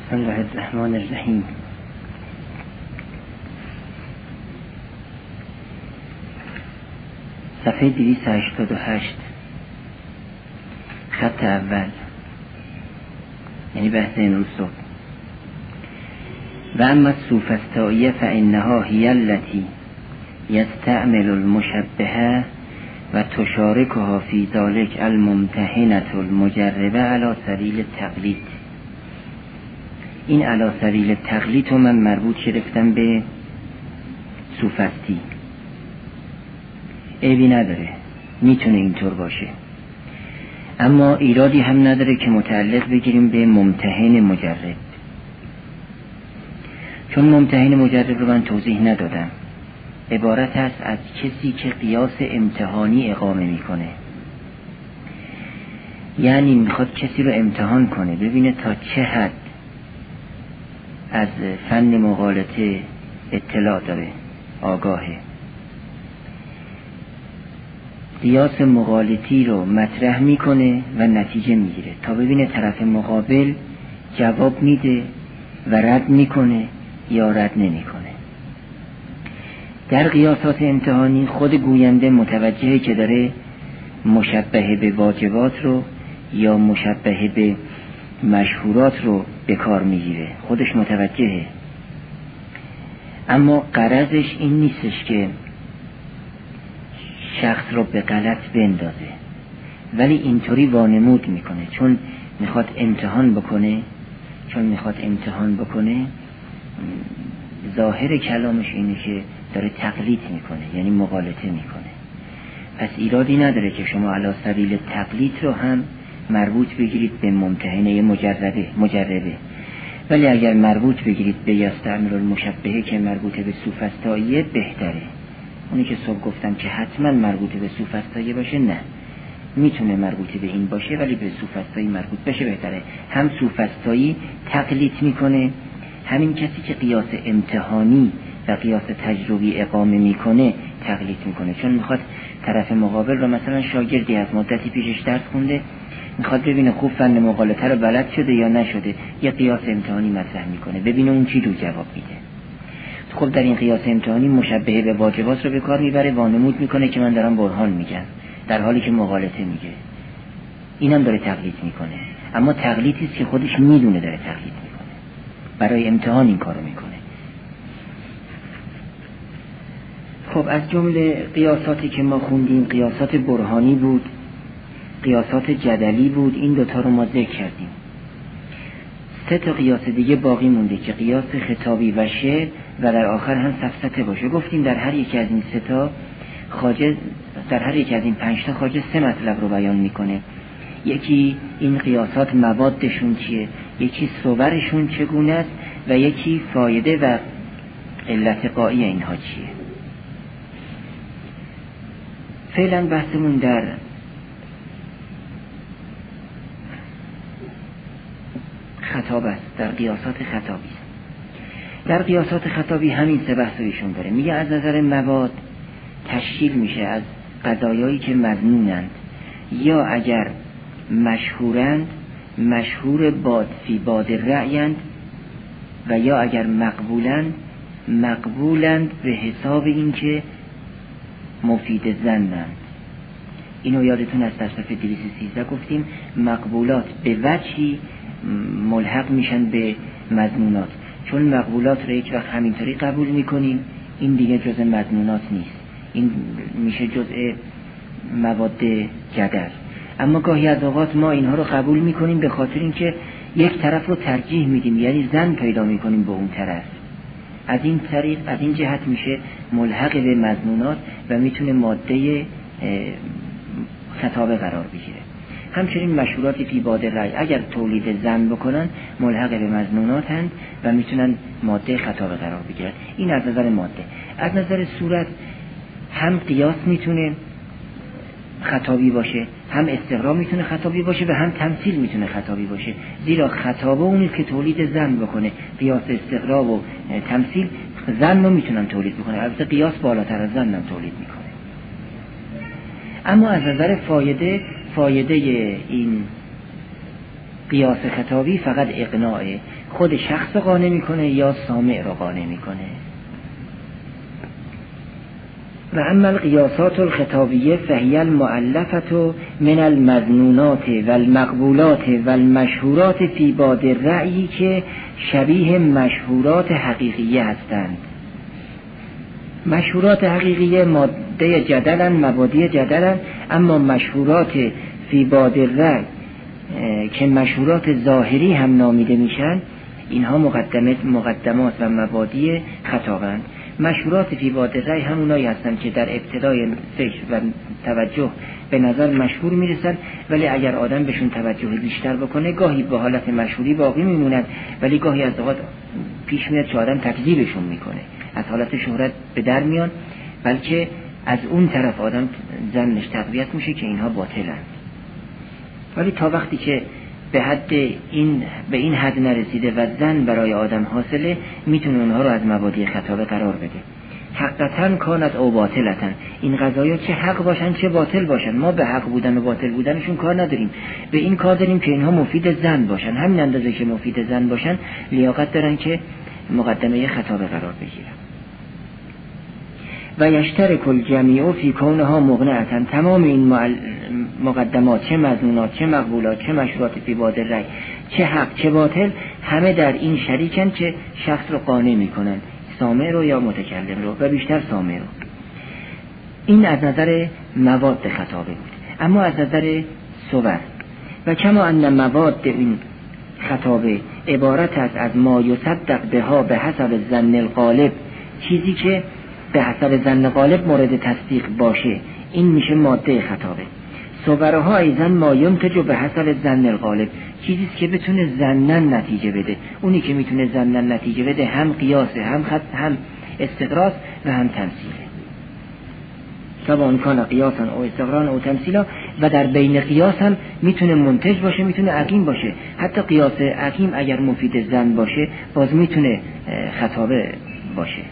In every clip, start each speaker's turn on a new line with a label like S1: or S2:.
S1: بسم الله الرحمن الرحیم. صفحه 288 خط اول، یعنی بحث امروز صبح. و اما السوفسطائیه فانها هی التی یستعمل المشبهه و تشارکها فی ذلک الممتحنة المجربه علی سبیل التقلید. این علی سبیل التقلید رو من مربوط گرفتم به سوفستی. عیبی نداره، میتونه اینطور باشه، اما ایرادی هم نداره که متعلق بگیریم به ممتحن مجرب، چون ممتحن مجرب رو من توضیح ندادم. عبارت است از کسی که قیاس امتحانی اقامه میکنه، یعنی میخواد کسی رو امتحان کنه ببینه تا چه حد از فن مغالطه اطلاع داره، آگاهه. قیاس مغالطی رو مطرح میکنه و نتیجه میگیره تا ببینه طرف مقابل جواب میده و رد میکنه یا رد نمیکنه. در قیاسات امتحانی خود گوینده متوجهه که داره مشبه به واجبات رو یا مشبه به مشهورات رو به کار میگیره، خودش متوجهه، اما غرضش این نیستش که شخص رو به غلط بندازه، ولی اینطوری وانمود میکنه چون میخواد امتحان بکنه. ظاهر کلامش اینه که داره تقلید میکنه، یعنی مغالطه میکنه. پس ایرادی نداره که شما علی سبیل تقلید رو هم مربوط بگیرید به ممتحنه مجربه، ولی اگر مربوط بگیرید به یستعمل المشبهه که مربوطه به سوفسطائیه بهتره. اونی که صبح گفتم که حتما مربوطه به سوفسطائیه باشه، نه، میتونه مربوطه به این باشه ولی به سوفسطائیه مربوط بشه بهتره. هم سوفسطایی تقلید میکنه، همین کسی که قیاس امتحانی و قیاس تجربی اقامه میکنه تقلید میکنه، چون میخواد طرف مقابل رو، مثلا شاگردی از مدتی پیشش درس خونده، میخواد ببینه خوب فن مغالطه رو بلد شده یا نشده، یه قیاس امتحانی مطرح میکنه ببینه اون چی رو جواب میده. خب در این قیاس امتحانی مشبهه به واجبات رو به کار میبره، وانمود میکنه که من دارم برهان میگم در حالی که مغالطه میگه. اینم داره تقلید میکنه، اما تقلیدی است که خودش میدونه داره تقلید میکنه، برای امتحان این کارو میکنه. خب از جمله قیاساتی که ما خوندیم قیاسات برهانی بود، قیاسات جدلی بود، این دوتا رو ما ذکر کردیم. 3 تا قیاس دیگه باقی مونده که قیاس خطابی و شعر و در آخر هم سفسطه باشه. گفتیم در هر یک از این 3 تا خواجه، در هر یک از این 5 تا خواجه 3 مطلب رو بیان میکنه. یکی این قیاسات موادشون چیه، یکی صورشون چگونه است و یکی فایده و علت قایی اینها چیه. فعلا بحثمون در خطاب است، در قیاسات خطابی است. در قیاسات خطابی همین 3 بحث ایشون داره. میگه از نظر مواد تشکیل میشه از قضایایی که مظنونند، یا اگر مشهورند مشهور باد فی باد رأیند، و یا اگر مقبولند به حساب این که مفید ظنند. اینو یادتون از در صفحه 213 گفتیم مقبولات به وجهی ملحق میشن به مظنونات، چون مقبولات رو یک وقت همینطوری قبول میکنیم، این دیگه جزء مظنونات نیست، این میشه جزء مواد جدل. اما گاهی از اوقات ما اینها رو قبول میکنیم به خاطر اینکه یک طرف رو ترجیح میدیم، یعنی ظن پیدا میکنیم به اون طرف. از این طریق، از این جهت میشه ملحق به مظنونات و میتونه ماده خطابه قرار بگیره. همچنین مشهورات فی باد رأی اگر تولید ظن بکنن ملحق به مظنونات هستند و میتونن ماده خطابه قرار بگیرن. این از نظر ماده. از نظر صورت هم قیاس میتونه خطابی باشه، هم استقرا میتونه خطابی باشه و هم تمثیل میتونه خطابی باشه، زیرا خطابه اونیست که تولید ظن بکنه. قیاس، استقرا و تمثیل ظن رو میتونن تولید بکنه، البته قیاس بالاتر از ظن هم تولید میکنه. اما از نظر فایده این قیاس خطابی فقط اقناعه. خود شخص رو قانع میکنه یا سامع رو قانع میکنه. و اما القیاسات الخطابیه فهی المؤلفة من المظنونات و المقبولات و المشهورات فی باد الرأی که شبیه مشهورات حقیقیه هستند. مشهورات حقیقیه ماده جدلن، مبادی جدلن، اما مشهورات فی باد الرأی که مشهورات ظاهری هم نامیده میشن، اینها مقدمات و مبادی خطابند. مشهورات فی باد الرأی همونایی هستن که در ابتدای فکر و توجه به نظر مشهور میرسن، ولی اگر آدم بهشون توجه بیشتر بکنه گاهی به حالت مشهوری باقی میمونن، ولی گاهی از اوقات پیش میاد که آدم تکذیبشون میکنه، از حالت شهرت به در میان، بلکه از اون طرف آدم ظنش تقویت میشه که اینها باطلن. ولی تا وقتی که به این حد نرسیده و ظن برای آدم حاصله، میتونه اونها رو از مبادی خطابه قرار بده. حقیقتاً کانت او باطلتن، این قضایا چه حق باشن چه باطل باشن، ما به حق بودن و باطل بودنشون کار نداریم، به این کار داریم که اینها مفید ظن باشن. همین اندازه که مفید ظن باشن لیاقت دارن که مقدمه خطابه قرار بگیرن. و یشترک الجمیع فی کونها مقنعة، تمام این مقدمات، چه مظنونات چه مقبولات چه مشروعات فی باد الرأی، چه حق چه باطل، همه در این شریکن که شخص رو قانع میکنن، سامع رو یا متکلم رو، و بیشتر سامع رو. این از نظر مواد خطابه بود. اما از نظر صور، و کما ان مواد این خطابه عبارت است از ما یصدق بها به حسب ظن الغالب، چیزی که به حسب ظن غالب مورد تصدیق باشه، این میشه ماده خطابه. صورها ایضا ما ینتج به حسب ظن الغالب، چیزی که بتونه ظنن نتیجه بده. اونی که میتونه ظنن نتیجه بده هم قیاسه، هم استقراض و هم تمثیله. سواء کان قیاسا او استقران او تمثیلا، و در بین قیاس هم میتونه منتج باشه، میتونه عقیم باشه. حتی قیاس عقیم اگر مفید ظن باشه باز میتونه خطابه باشه.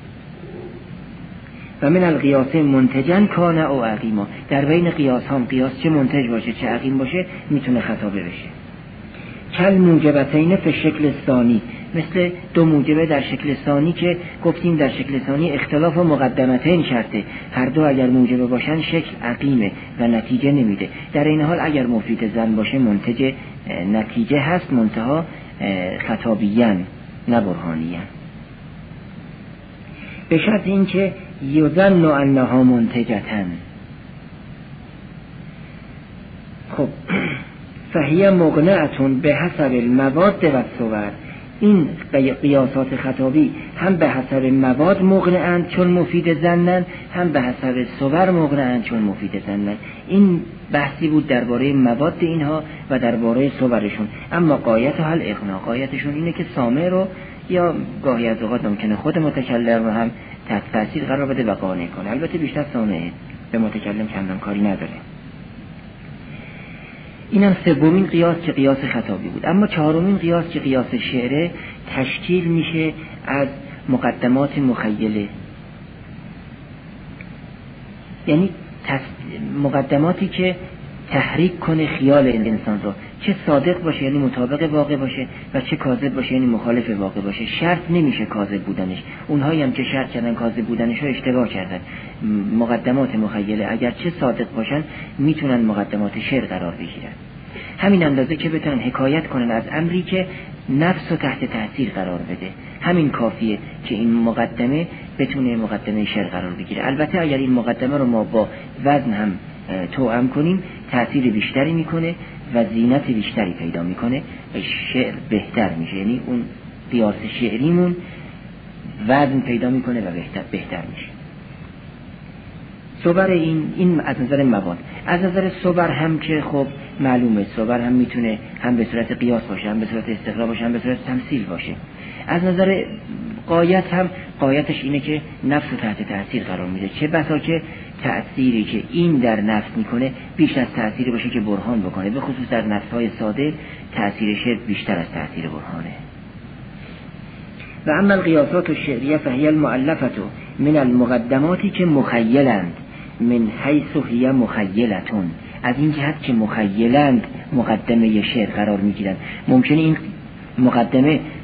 S1: و من القیاس منتجن کان او عقیما، در بین قیاس هم قیاس چه منتج باشه چه عقیم باشه میتونه خطابه بشه. کل موجبتین فی شکل ثانی، مثل دو موجبه در شکل ثانی که گفتیم در شکل ثانی اختلاف و مقدمتین شرطه، هر دو اگر موجبه باشن شکل عقیمه و نتیجه نمیده. در این حال اگر مفید ظن باشه منتج نتیجه هست، منتها خطابیان نه برهانیان، به شرط این که یظن انها منتجتن. خب فهی مقنعتون به حسب المواد و الصور، این قیاسات خطابی هم به حسب مواد مقنعند چون مفید ظنن، هم به حسب صور مقنعند چون مفید ظنن. این بحثی بود درباره مواد اینها و درباره صورشون. اما قایت حل اقناع، قایتشون اینه که سامع رو یا گاهی از اوقات ممکنه خود متکلم رو هم تحت تاثیر قرار بده و قانع کنه. البته بیشتر سامعه، به متکلم چندان کاری نداره. اینم سومین قیاس که قیاس خطابی بود. اما چهارمین قیاس که قیاس شعره تشکیل میشه از مقدمات مخیله، یعنی مقدماتی که تحریک کنه خیال انسان رو، چه صادق باشه یعنی مطابق واقع باشه و چه کاذب باشه یعنی مخالف واقع باشه. شرط نمیشه کاذب بودنش، اونهایی هم که شرط کردن کاذب بودنش رو اشتباه کردن. مقدمات مخیله اگر چه صادق باشن میتونن مقدمات شعر قرار بگیرن، همین اندازه که بتونن حکایت کنن از امری که نفس رو تحت تاثیر قرار بده. همین کافیه که این مقدمه بتونه مقدمه شعر قرار بگیره. البته اگر این مقدمه رو ما با وزن هم توأم کنیم تأثیر بیشتری میکنه و زینت بیشتری پیدا میکنه و شعر بهتر میشه، یعنی اون قیاس شعریمون وزن پیدا میکنه و بهتر میشه. صور این از نظر مواد. از نظر صور هم که خب معلومه صور هم میتونه هم به صورت قیاس باشه، هم به صورت استقرا باشه، هم به صورت تمثیل باشه. از نظر قایت هم قایتش اینه که نفس رو تحت تأثیر قرار میده، چه بسا که تأثیری که این در نفس میکنه بیش از تأثیری باشه که برهان بکنه. به خصوص در نفس‌های ساده تأثیر شعر بیشتر از تأثیر برهانه. و اما القیاسات الشعریه فهی المؤلفه من المقدماتی که مخیلند من حیث هی مخیلتون، از این جهت که مخیلند مقدمه شعر قرار میگیرن. ممکنه این مقدمه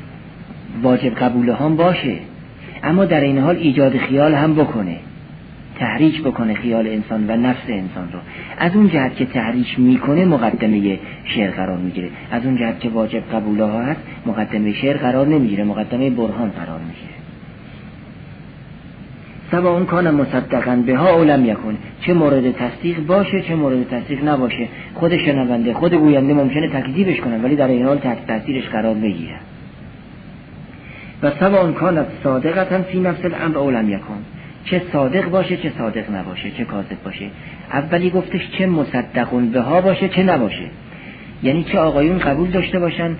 S1: واجب قبوله هم باشه، اما در این حال ایجاد خیال هم بکنه، تحریک بکنه خیال انسان و نفس انسان رو. از اون جهت که تحریک میکنه مقدمه شعر قرار میگیره، از اون جهت که واجب قبوله ها هست مقدمه شعر قرار نمیگیره، مقدمه برهان قرار میگیره. سواء کان مصدقا بها او لم یکن، چه مورد تصدیق باشه چه مورد تصدیق نباشه، خود شنونده خود گوینده ممکنه تکذیبش کنه ولی در این حال تحت تاثیرش قرار بگیره. و سواء کان صادقا فی نفس الامر او لم یکن، چه صادق باشه چه صادق نباشه، چه کاذب باشه. اولی گفتش چه مصدقون بها باشه چه نباشه، یعنی چه آقایون قبول داشته باشن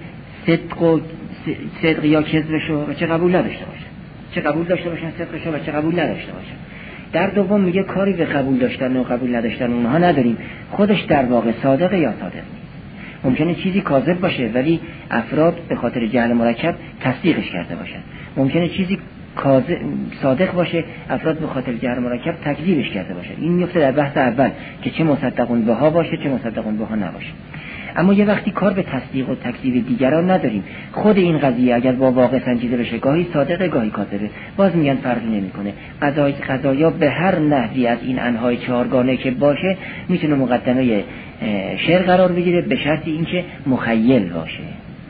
S1: صدق یا کذبشو و چه قبول نداشته باشن، چه قبول داشته باشن صدقشو و چه قبول نداشته باشن. در دوم میگه کاری به قبول داشتن و قبول نداشتن اونها نداریم، خودش در واقع صادق یا صادق نیست. ممکنه چیزی کاذب باشه ولی افراد به خاطر جهل مرکب تصدیقش کرده باشن، ممکنه چیزی صادق باشه افراد به خاطر جهل مرکب تکذیبش کرده باشن. این میفته در بحث اول که چه مصدقون بها باشه چه مصدقون بها نباشه. اما یه وقتی کار به تصدیق و تکذیب دیگران نداریم، خود این قضیه اگر با واقع سنجیده بشه گاهی صادقه گاهی کاذبه، باز میگن فرقی نمیکنه. قضایا به هر نحوی از این انهای چهارگانه که باشه میتونه مقدمه شعر قرار بگیره، به شرط اینکه مخیل باشه.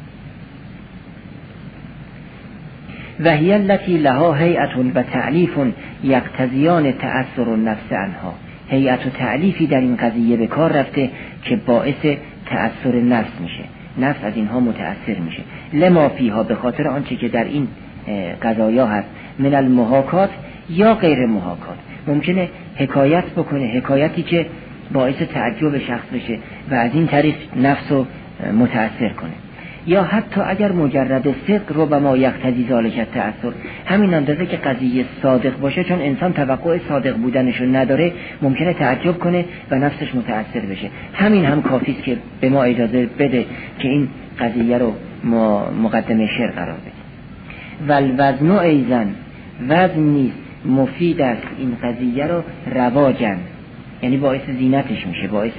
S1: و هی التی لها هیئت و تعلیف یقتضیان تأثر النفس عنها، هیئت و تعلیفی در این قضیه به کار رفته که باعث تأثر نفس میشه، نفس از اینها متأثر میشه. لما فیها، به خاطر آنچه که در این قضایا هست، من المحاکات یا غیر محاکات، ممکنه حکایت بکنه، حکایتی که باعث تعجب شخص بشه و از این طریق نفس رو متأثر کنه. یا حتی اگر مجرد صدق رو به ما یقتضی ذالک تأثر، همین اندازه که قضیه صادق باشه، چون انسان توقع صادق بودنشو نداره ممکنه تعجب کنه و نفسش متأثر بشه. همین هم کافی است که به ما اجازه بده که این قضیه رو ما مقدمه شعر قرار بدیم. والوزن ایزن، وزن نیست مفید است این قضیه رو رواجن، یعنی باعث زینتش میشه، باعث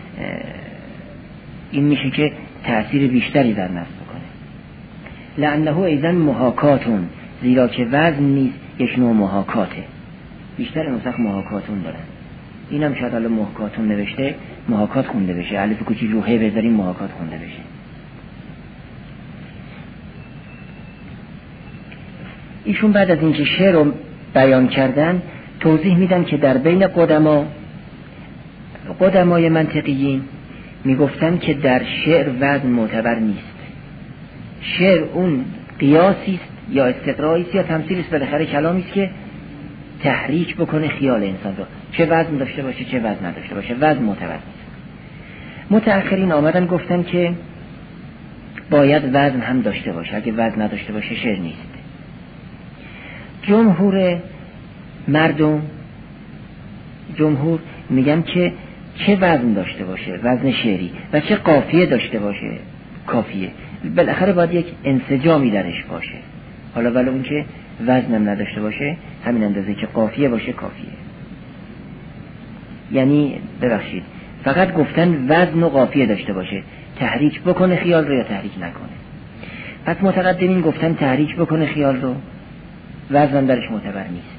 S1: این میشه که تأثیر بیشتری در نفس بکنه. لعنه ایزن محاکاتون، زیرا که وزن نیست یک نوع محاکاته، بیشتر نسخ محاکاتون دارن. اینم شاید الان محاکاتون نوشته، محاکات خونده بشه، الف کوچیک رو هی بذاریم محاکات خونده بشه. ایشون بعد از اینکه شعر رو بیان کردن توضیح میدن که در بین قدمای منطقیین میگفتن که در شعر وزن معتبر نیست. شعر اون قیاسی است یا استقرایی است یا تمثیلی است، بالاخره کلامی است که تحریک بکنه خیال انسان رو، چه وزن داشته باشه چه وزن نداشته باشه، وزن معتبر نیست. متأخرین آمدن گفتن که باید وزن هم داشته باشه، اگه وزن نداشته باشه شعر نیست. جمهور میگن که چه وزن داشته باشه، وزن شعری، و چه قافیه داشته باشه، کافیه. بالاخره باید یک انسجامی درش باشه، حالا ولی اون که وزنم نداشته باشه همین اندازه که قافیه باشه کافیه. یعنی ببخشید فقط گفتن وزن و قافیه داشته باشه، تحریک بکنه خیال رو یا تحریک نکنه. پس متقدمین گفتن تحریک بکنه خیال رو، وزن درش معتبر نیست.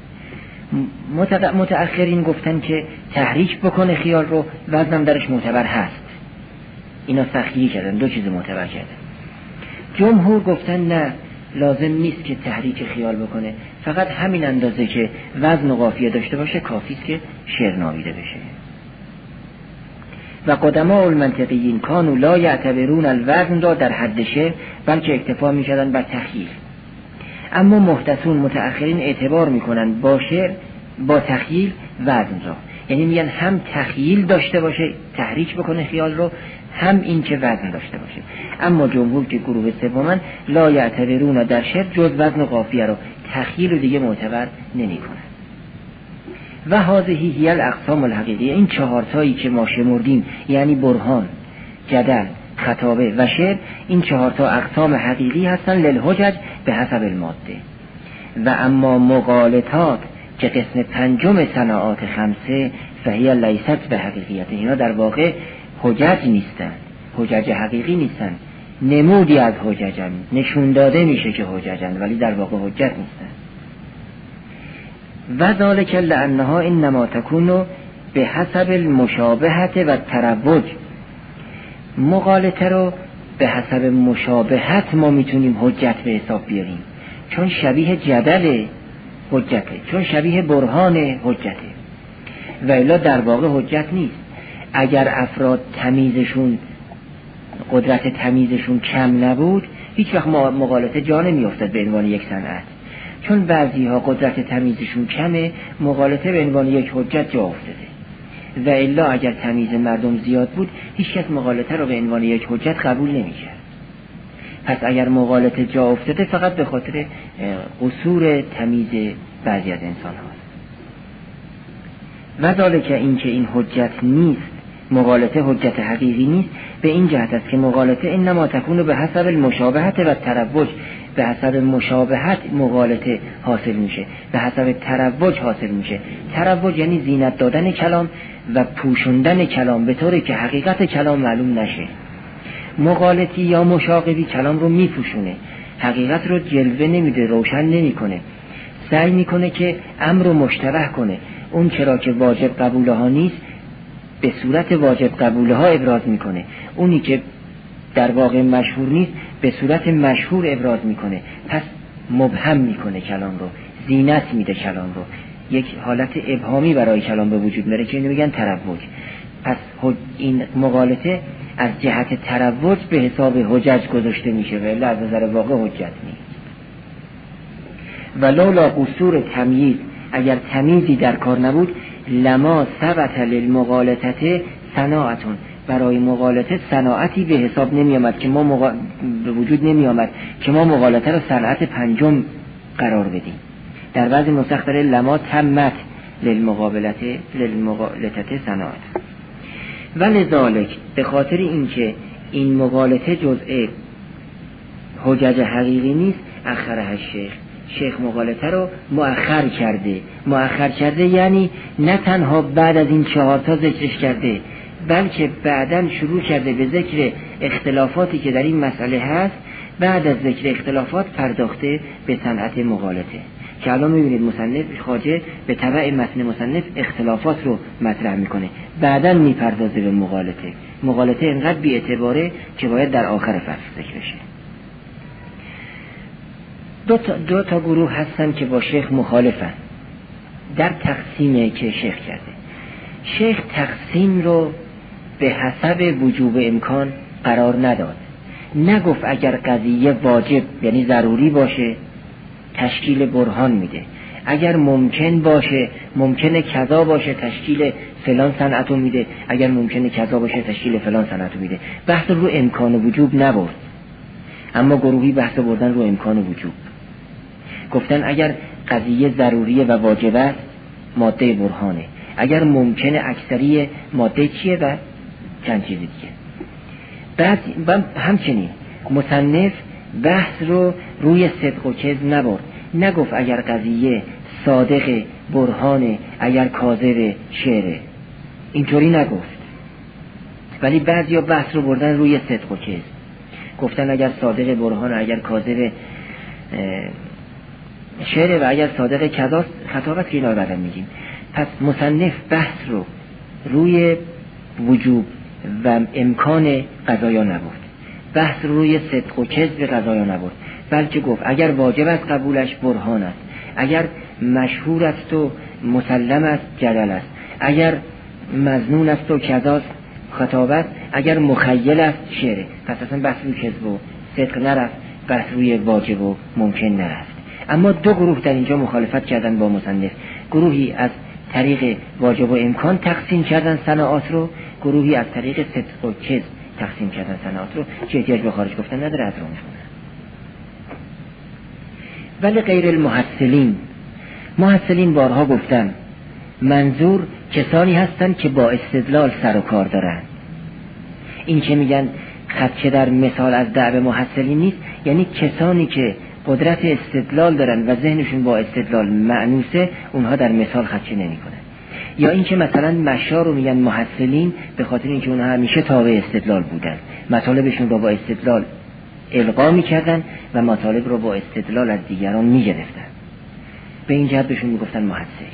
S1: متأخرین گفتن که تحریک بکنه خیال رو، وزنم درش معتبر هست. اینا سختگیری کردن، دو چیز معتبر کردن. جمهور گفتن نه، لازم نیست که تحریک خیال بکنه، فقط همین اندازه که وزن و قافیه داشته باشه کافی است که شعر نامیده بشه. و قدماء المنطقیین کانوا لا یعتبرون الوزن را در حد شعر، بلکه اکتفا می‌کردن بر تخییل. اما محدثون متأخرین اعتبار میکنن با شعر با تخییل وزن را، یعنی میگن هم تخییل داشته باشه تحریک بکنه خیال رو، هم این که وزن داشته باشه. اما جمهور که گروه سومن لا یعتبرون در شعر جز وزن و قافیه رو، تخییل رو دیگه معتبر نمیکنن. و هذه هی الاقسام الحقیقیه، این چهارتایی که ما شمردیم یعنی برهان، جدل، خطابه و شعر، این چهارتا اقسام حقیقی هستن للحجج به حسب الماده. و اما مغالطات که قسم پنجم صناعات خمسه فهی لیست به حقیقیت، اینا در واقع حجج نیستن، حجج حقیقی نیستن، نمودی از حججن، نشون داده میشه که حججن ولی در واقع حجت نیستن. و ذالک لانها انما تکون به حسب المشابهت و تروج. مغالطه رو به حسب مشابهت ما میتونیم حجت به حساب بیاریم، چون شبیه جدل حجته، چون شبیه برهان حجته، و الا در واقع حجت نیست. اگر افراد تمیزشون، قدرت تمیزشون کم نبود، هیچ وقت مغالطه جا نمیافتاد به عنوان یک صنعت. چون بعضی ها قدرت تمیزشون کمه، مغالطه به عنوان یک حجت جا افتاده. و الا اگر تمیز مردم زیاد بود، هیچ کس مغالطه رو به عنوان یک حجت قبول نمی‌کرد. پس اگر مغالطه جا افتاده فقط به خاطر قصور تمیز بعضی از انسان هاست. و ذالک این که این حجت نیست، مغالطه حجت حقیقی نیست، به این جهت است که مغالطه انما تکون به حسب المشابهت و تروج. به حسب مشابهت مغالطه حاصل میشه، به حسب تروج حاصل میشه. تروج یعنی زینت دادن کلام و پوشوندن کلام به طوری که حقیقت کلام معلوم نشه. مغالطی یا مشاغبی کلام رو میپوشونه، حقیقت رو جلوه نمیده، روشن نمیکنه، سعی میکنه که امر رو مشتبه کنه. اون چرا که واجب قبوله ها نیست به صورت واجب قبوله ها ابراز میکنه، اونی که در واقع مشهور نیست به صورت مشهور ابراز میکنه. پس مبهم میکنه کلام رو، زینت میده کلام رو، یک حالت ابهامی برای کلام به وجود میاره که اینو میگن تروج. پس این مغالطه از جهت تروج به حساب حجج گذاشته میشه، ولی از نظر واقع حجت نیست. ولولا قصور تمییز، اگر تمیزی در کار نبود، لما ثبت للمغالطه صناعتون، برای مغالطه صناعتی به حساب نمی آمد که ما به وجود نمی آمد که ما مغالطه رو صنعت پنجم قرار بدیم. در بعضی نسخ داره لما تمت للمغالطه صناعت. ولذالک، به خاطر اینکه این مغالطه جزء حجج حقیقی نیست، اخرها شیخ مغالطه رو مؤخر کرده یعنی نه تنها بعد از این 4 تا ذکرش کرده، بلکه بعداً شروع کرده به ذکر اختلافاتی که در این مسئله هست. بعد از ذکر اختلافات پرداخته به صنعت مغالطه، که الان میبینید مصنف خواجه به تبع متن مصنف اختلافات رو مطرح میکنه، بعداً میپردازه به مغالطه اینقدر بی اعتباره که باید در آخر فصل ذکر بشه. دو تا گروه هستن که با شیخ مخالفن در تقسیمی که شیخ کرده. شیخ تقسیم رو به حسب وجوب امکان قرار نداد، نگفت اگر قضیه واجب یعنی ضروری باشه تشکیل برهان میده، اگر ممکن باشه، ممکنه کذا باشه تشکیل فلان صنعتو میده، اگر ممکنه کذا باشه تشکیل فلان صنعتو میده. بحث رو امکان و وجوب نبرد، اما گروهی بحث بردن رو امکان و وجوب. گفتن اگر قضیه ضروریه و واجب است ماده برهانه، اگر ممکنه اکثری ماده چیه و چند چیز دیگه. بعد همچنین مصنف بحث رو روی صدق و کذب نبرد، نگفت اگر قضیه صادق برهانه اگر کاذب شعره، اینطوری نگفت. ولی بعضیا بحث رو بردن روی صدق و کذب، گفتن اگر صادق برهانه اگر کاذب شعره و اگر صادق کذاست خطابت که اینا رو بعدن میگیم. پس مصنف بحث رو روی وجوب و امکان قضایا نبرد، بحث روی صدق و کذب قضایا نبرد، بلکه گفت اگر واجب است قبولش برهان است، اگر مشهور است و مسلم است جدل است، اگر مظنون است و کذاست خطابت، اگر مخیل است شعره. پس اصلا بحث روی کذب و صدق نرفت، بحث روی واجب و ممکن نرفت. اما دو گروه در اینجا مخالفت کردن با مصنف، گروهی از طریق واجب و امکان تقسیم کردن صناعات رو، گروهی از طریق صدق و کذب تقسیم کردن صناعات رو، که احتیاج به خارج گفتن نداره از رو میخونن. ولی غیر المحصلین بارها گفتن منظور کسانی هستن که با استدلال سر و کار دارن. این که میگن خدشه در مثال از دعوه محصلین نیست، یعنی کسانی که قدرت استدلال دارن و ذهنشون با استدلال معنوسه، اونها در مثال خدشه نمی کنن. یا این که مثلا مشا رو میگن محصلین به خاطر اینکه اونها همیشه تابع استدلال بودن، مطالبشون رو با استدلال القا میکردن و مطالب رو با استدلال از دیگران میگرفتن. به این جهت بهشون میگفتن محصل.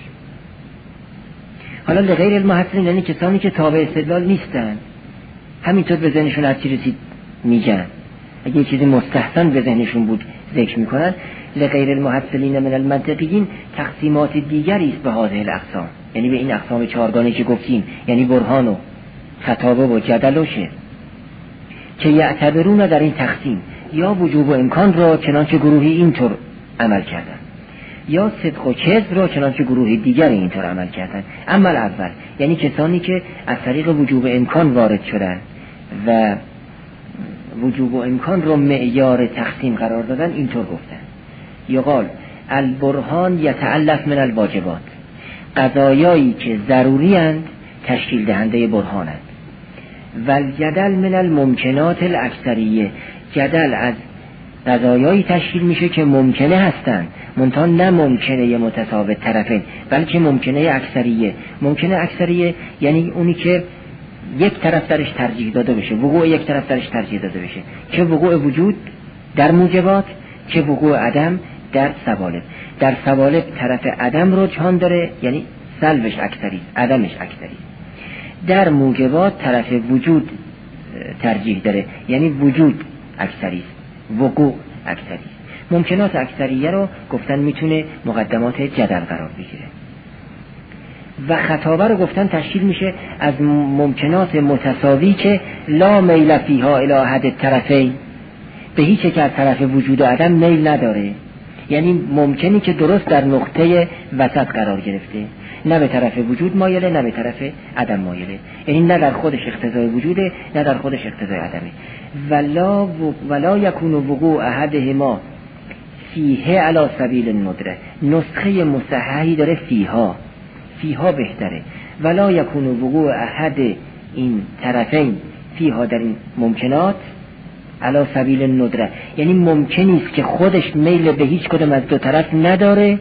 S1: حالا لغیر المحصلین یعنی کسانی که تابع استدلال نیستن، همینطور به ذهنشون هر چی رسید میگن، اگه یه چیزی مستحسن به ذهنشون بود ذکر میکنن. لغیر المحصلین من المنطقیین تقسیمات دیگری است به هذه الاقسام، یعنی به این اقسام چهارگانه که گفتیم، یعنی برهان و خطابه و جدل و شعر، که یعتبرون در این تقسیم یا وجوب و امکان را چنانچه گروهی اینطور عمل کردن، یا صدق و کذب را چنانچه گروهی دیگر اینطور عمل کردن. اما اول یعنی کسانی که از طریق وجوب امکان وارد شدن و وجوب و امکان رو معیار تقسیم قرار دادن، اینطور گفتن: یقال البرهان یتألف من الواجبات، قضایایی که ضروری اند تشکیل دهنده برهانند. و الجدل من الممکنات الاکثریه، جدل از قضایایی تشکیل میشه که ممکنه هستند، منتها نه ممکنه متساوی طرفین، بلکه ممکنه اکثریه. ممکنه اکثریه یعنی اونی که یک طرف درش ترجیح داده بشه، وقوع یک طرف درش ترجیح داده بشه، چه وقوع وجود در موجبات، چه وقوع عدم در سوالب. در سوالب طرف عدم رجحان داره، یعنی سلبش اکثری، عدمش اکثری. در موجبات طرف وجود ترجیح داره، یعنی وجود اکثری، وقوع اکثری. ممکنات اکثریه رو گفتن میتونه مقدمات جدل قرار بگیره. و خطابه رو گفتن تشکیل میشه از ممکنات متساوی که لا میل فیها الی احد الطرفین، به هیچ یک از طرف وجود و عدم میل نداره، یعنی ممکنی که درست در نقطه وسط قرار گرفته، نه به طرف وجود مایله نه به طرف عدم مایله، یعنی نه در خودش اقتضای وجوده نه در خودش اقتضای عدمه. ولا یکون وقوع احدهما فیه علی سبیل الندره، نسخه مصححی داره فیها بهتره. ولا یکون وقوع احد این طرفین فیها، در این ممکنات، علی سبیل الندره، یعنی ممکنی است که خودش میل به هیچ کدوم از دو طرف نداره،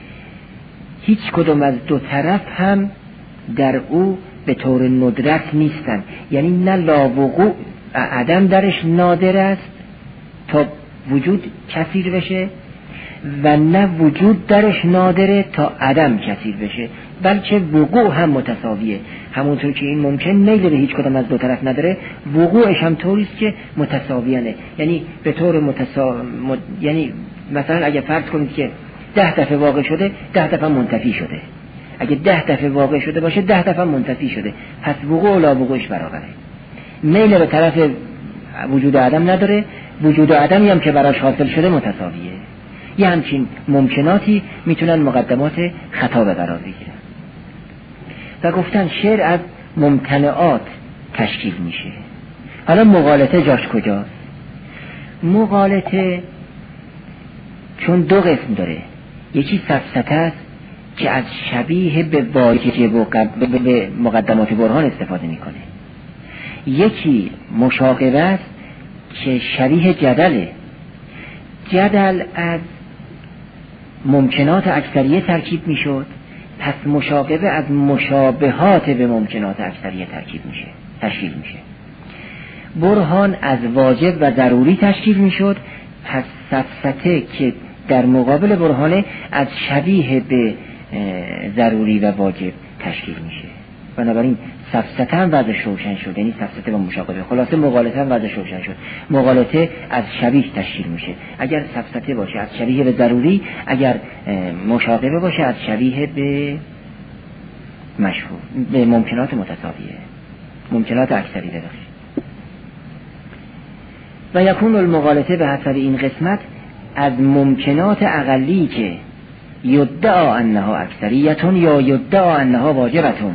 S1: هیچ کدوم از دو طرف هم در او به طور ندرت نیستن، یعنی نه لا وقوع عدم درش نادر است تا وجود کثیر بشه و نه وجود درش نادره تا عدم کثیر بشه، بلکه وقوع هم متساویه. همونطور که این ممکن میل به هیچ کدام از دو طرف نداره، وقوعش هم طوریست که متساویانه، یعنی به طور یعنی مثلا اگه فرض کنید که 10 دفعه واقع شده 10 دفعه منتفی شده، اگه 10 دفعه واقع شده باشه 10 دفعه منتفی شده، پس وقوع لا وقوعش برابره. میل به طرف وجود عدم نداره، وجود عدمی هم که براش حاصل شده متساویه. یه همچین ممکناتی میتونن مقدمات خطابه قرار بگیرن. و گفتن شعر از ممتنعات تشکیل میشه. حالا مغالطه جاش کجاست؟ مغالطه چون دو قسم داره، یکی سفسطه است که از شبیه به واجب و به مقدمات برهان استفاده میکنه، یکی مشاغبه است که شبیه جدله. جدل از ممکنات اکثریه ترکیب میشد، پس مشاغبه از مشابهات به ممکنات اکثریه تشکیل میشه. برهان از واجب و ضروری تشکیل میشد، پس سفسطه که در مقابل برهانه از شبیه به ضروری و واجب تشکیل میشه. بنابراین سفسطه هم وضعش روشن شد، یعنی سفسطه و مشاغبه. خلاصه مغالطه هم وضعش روشن شد. مغالطه از شبیه تشکیل میشه، اگر سفسطه باشه از شبیه به ضروری، اگر مشاغبه باشه از شبیه به مشهور، به ممکنات متساویه، ممکنات اکثری ببخشید. و یکون المغالطه به حسب این قسمت از ممکنات اقلی که یدعا انها اکثریتون یا یدعا انها واجبتون.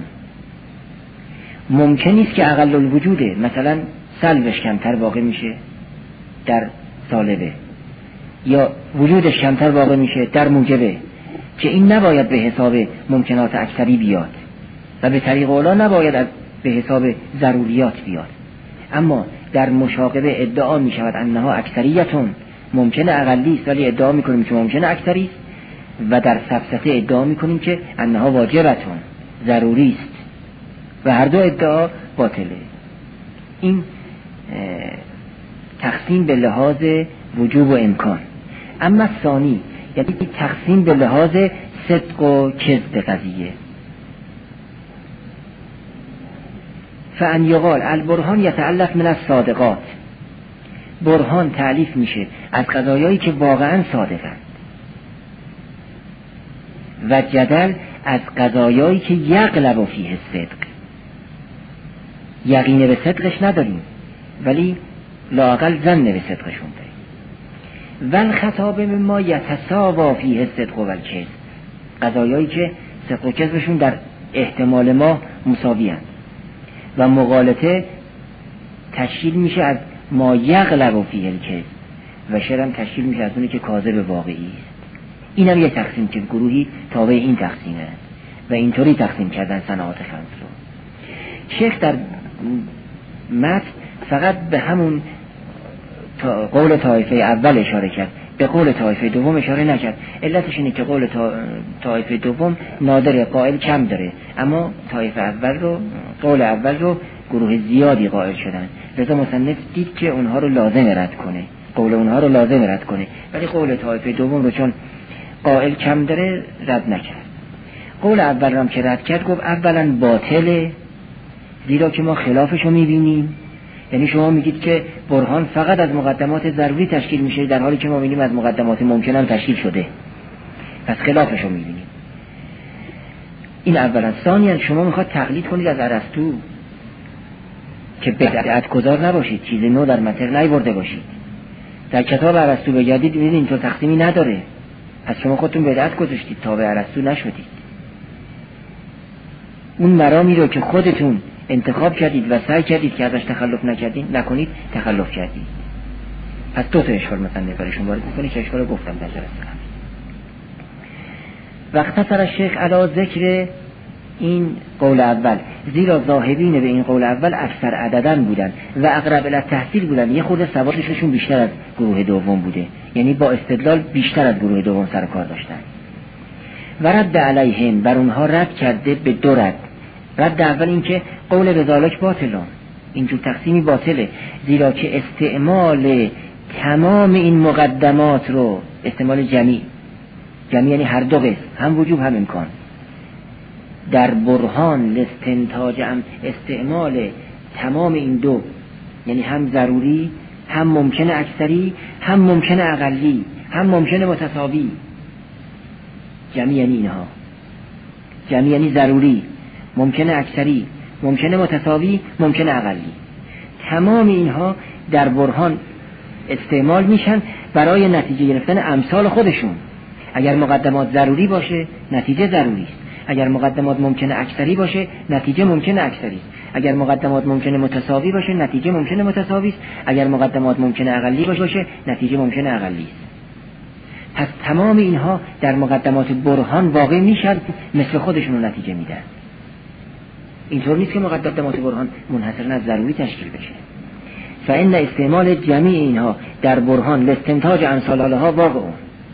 S1: ممکنی است که اقل الوجوده، مثلا سلبش کمتر واقع میشه در سالبه، یا وجودش کمتر واقع میشه در موجبه، که این نباید به حساب ممکنات اکثری بیاد و به طریق اولا نباید به حساب ضروریات بیاد. اما در مشاغبه ادعا میشود انها اکثریتون، ممکنه اقلی است ولی ادعا میکنیم که ممکنه اکثری است، و در سفسطه ادعا میکنیم که انها واجبتون، ضروری است، و هر دو ادعا باطله. این تقسیم به لحاظ وجوب و امکان. اما ثانی یعنی تقسیم به لحاظ صدق و کذب قضیه. فان یقال البرهان یتألف من الصادقات، برهان تعلیف میشه از قضایایی که واقعا صادقند، و جدل از قضایایی که یغلب فیه الصدق، یقین به صدقش نداریم ولی لااقل ظن به صدقشون داریم. والخطاب مما یتساوا فیه الصدق والکذب، قضایایی که صدق و کذبشون در احتمال ما مساوی هستند. و مغالطه تشکیل میشه از ما یغلب فیه الکذب، و شرم تشکیل میشه از اونی که کاذب واقعی است. این هم یه تقسیم که گروهی تابع این تقسیمه و اینطوری تقسیم کردن صناعات خمس رو. شیخ در متن فقط به همون قول طایفه اول اشاره کرد، به قول طایفه دوم اشاره نکرد. علتش اینه که قول طایفه دوم نادره، قائل کم داره، اما طایفه اول رو، قول اول رو گروه زیادی قائل شدن، لذا مصنف دید که اونها رو لازم رد کنه، قول اونها رو لازم رد کنه، ولی قول طایفه دوم رو چون قائل کم داره رد نکرد. قول اول رو هم که رد کرد گفت اولا باطله، زیرا که ما خلافش رو میبینیم. یعنی شما میگید که برهان فقط از مقدمات ضروری تشکیل میشه، در حالی که ما میبینیم از مقدمات ممکن هم تشکیل شده، پس خلافش رو میبینیم. این اولا. ثانیا شما میخواد تقلید کنید از ارسطو که بدعت گذار نباشید، چیز نو در مطلب نیورده باشید. در کتاب ارسطو بگردید ببینید اینطور تقسیمی نداره، پس شما خودتون بدعت گذاشتید، تابع ارسطو نشدید. اون مرامی رو که خودتون انتخاب کردید و سعی کردید که ازش تخلف نکنید تخلف کردید. پس دو تا اشکال مثلا برایشون وارد می‌کنید که اشکال رو گفتم در جلسه قبل. وقت سر شیخ علا ذکر این قول اول، زیرا ذاهبین به این قول اول اکثر عددن بودن و اقرب الی تحصیل بودن، یه خورده سوادشون بیشتر از گروه دوم بوده، یعنی با استدلال بیشتر از گروه دوم سر کار داشتن. و رد علیهم، بر اونها رد کرده به دو رد. رد اول این که قول بذالک باطلان، اینجور تقسیمی باطله، زیرا که استعمال تمام این مقدمات رو، استعمال جمعی یعنی هر دو قسم، هم وجوب هم امکان، در برهان لاستنتاج استعمال تمام این دو، یعنی هم ضروری، هم ممکن اکثری، هم ممکن اقلی، هم ممکن متساوی. جمعی یعنی اینها، جمعی یعنی ضروری، ممکن اکثری، ممکن متساوی، ممکن اقلی. تمام اینها در برهان استعمال میشن برای نتیجه گرفتن امثال خودشون. اگر مقدمات ضروری باشه نتیجه ضروری است، اگر مقدمات ممکن اکثری باشه نتیجه ممکن اکثری است، اگر مقدمات ممکن متساوی باشه نتیجه ممکن متساوی است، اگر مقدمات ممکن اقلی باشه نتیجه ممکن اقلی است. پس تمام اینها در مقدمات برهان واقع میشن، مثل خودشون رو نتیجه میدن. اینطور نیست که مقدمات برهان منحصرا از ضروری تشکیل بشه. فإن استعمال جمعی اینها در برهان لاستنتاج امثالها واقعون.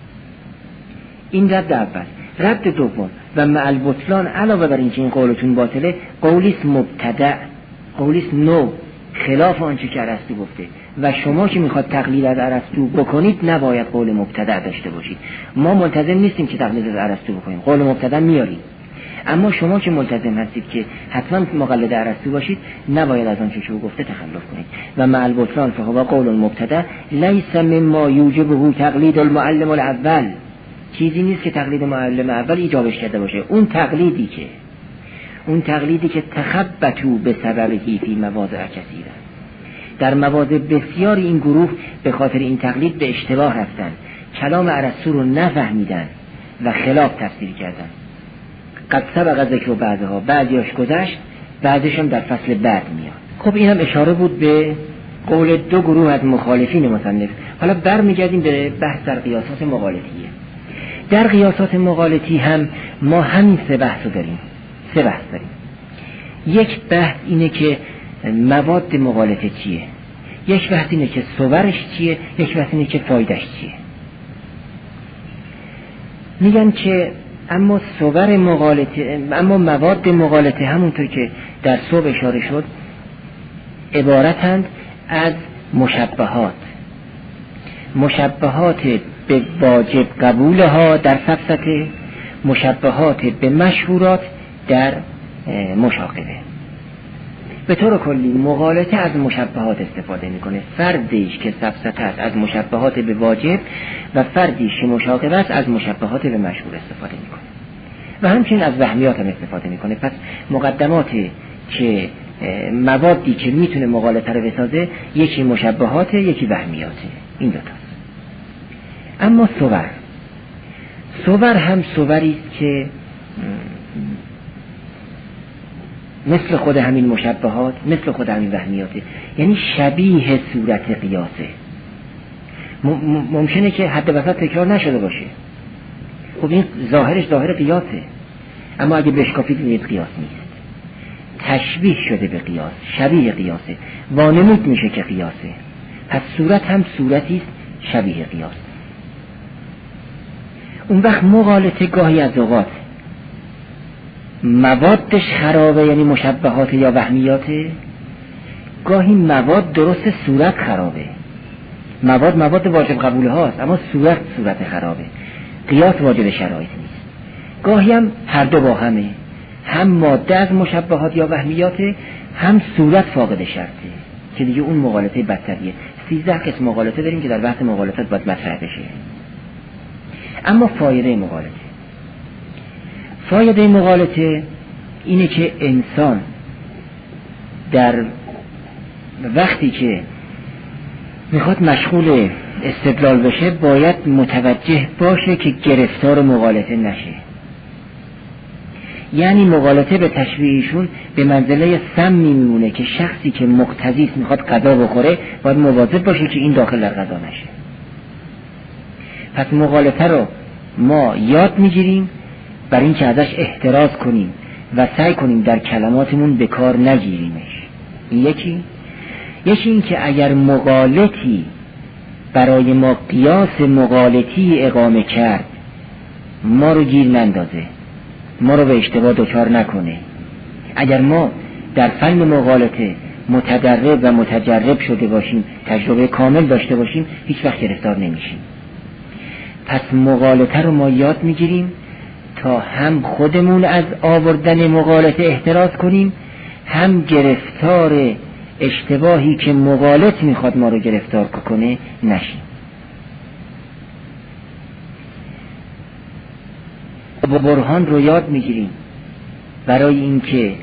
S1: این رد اول. رد دوم و مع البطلان، علاوه بر اینکه این قولتون باطله، قولیست مبتدع، قولیست نو، خلاف آنچه که ارسطو گفته، و شما که میخواد تقلید از ارسطو بکنید نباید قول مبتدع داشته باشید. ما ملتزم نیستیم که تقلید از ارسطو بکنیم، قول مبتدع میاریم، اما شما که ملتزم هستید که حتما مقلد ارسطو باشید نباید از آنچه که او گفته تخلف کنید. و مع البطلان فهو قول مبتدع لیس مما یوجبه تقلید المعلم الاول، چیزی نیست که تقلید معلم اول ایجابش کرده باشه. اون تقلیدی که تخبطوا به سببی فی مواضع کثیره، در مواضع بسیار این گروه به خاطر این تقلید به اشتباه رفتن، کلام ارسطو رو نفهمیدن و خلاف تفسیر کردن. قد سبق ذکر بعضها، بعضیاش گذشت، بعضیشم در فصل بعد میاد. خب اینم اشاره بود به قول دو گروه از مخالفین مصنف. حالا برمیگردیم به بحث در قیاسات مغالطیه. در قیاسات مغالطی هم ما همین سه بحث داریم. یک بحث اینه که مواد مغالطه چیه، یک بحث اینه که صورش چیه، یک بحث اینه که فایدهش چیه. میگن که اما صور مغالطه، اما مواد مغالطه همونطور که در صوب اشاره شد عبارتند از مشبهات به واجب قبولها در سفسطه، مشبهات به مشهورات در مشاقبه. به طور کلی مغالطه از مشبهات استفاده میکنه، فردیش که سفسطه است از مشبهات به واجب و فردیش که مشاقبه است از مشبهات به مشهور استفاده میکنه و همچنین از وهمیات هم استفاده میکنه. پس مقدمات که موادی که میتونه مغالطه رو بسازه، یکی مشبهات، یکی وهمیاته، این دو تاست. اما صور هم صوری است که مثل خود همین مشبهات، مثل خود همین وهمیاته، یعنی شبیه صورت قیاسه. ممکنه که حد وسط تکرار نشده باشه، خب این ظاهرش ظاهر قیاسه، اما اگه بشکافید میبینید قیاس نیست، تشبیه شده به قیاس، شبیه قیاسه، وانمود میشه که قیاسه. پس صورت هم صورتی است شبیه قیاس. اون وقت مغالطه گاهی از اوقات موادش خرابه، یعنی مشبهات یا وهمیاته، گاهی مواد درست صورت خرابه، مواد واجب قبول هاست اما صورت خرابه، قیاس واجب شرایط نیست. گاهی هم هر دو با همه، هم ماده از مشبهات یا وهمیاته، هم صورت فاقد شرطه، که دیگه اون مغالطه بدتریه. 13 قسم مغالطه داریم که در بحث مغالطات باید مطرح بشه. اما فایده مغالطه اینه که انسان در وقتی که میخواد مشغول استدلال بشه باید متوجه باشه که گرفتار مغالطه نشه. یعنی مغالطه به تشبیهشون به منزله سمی میمونه که شخصی که مقتضی است میخواد غذا بخوره باید مواظب باشه که این داخل در غذا نشه. پس مغالطه رو ما یاد میگیریم برای اینکه ازش احتراز کنیم و سعی کنیم در کلماتمون به کار نگیریمش. این یکی این که اگر مغالطی برای ما قیاس مغالطی اقامه کرد ما رو گیر نندازه، ما رو به اشتباه دچار نکنه. اگر ما در فن مغالطه متدرب و متجرب شده باشیم، تجربه کامل داشته باشیم، هیچ وقت گرفتار نمیشیم. پس مغالطه رو ما یاد میگیریم تا هم خودمون از آوردن مغالطه احتراز کنیم، هم گرفتار اشتباهی که مغالط میخواد ما رو گرفتار کنه نشیم. برهان رو یاد میگیریم برای اینکه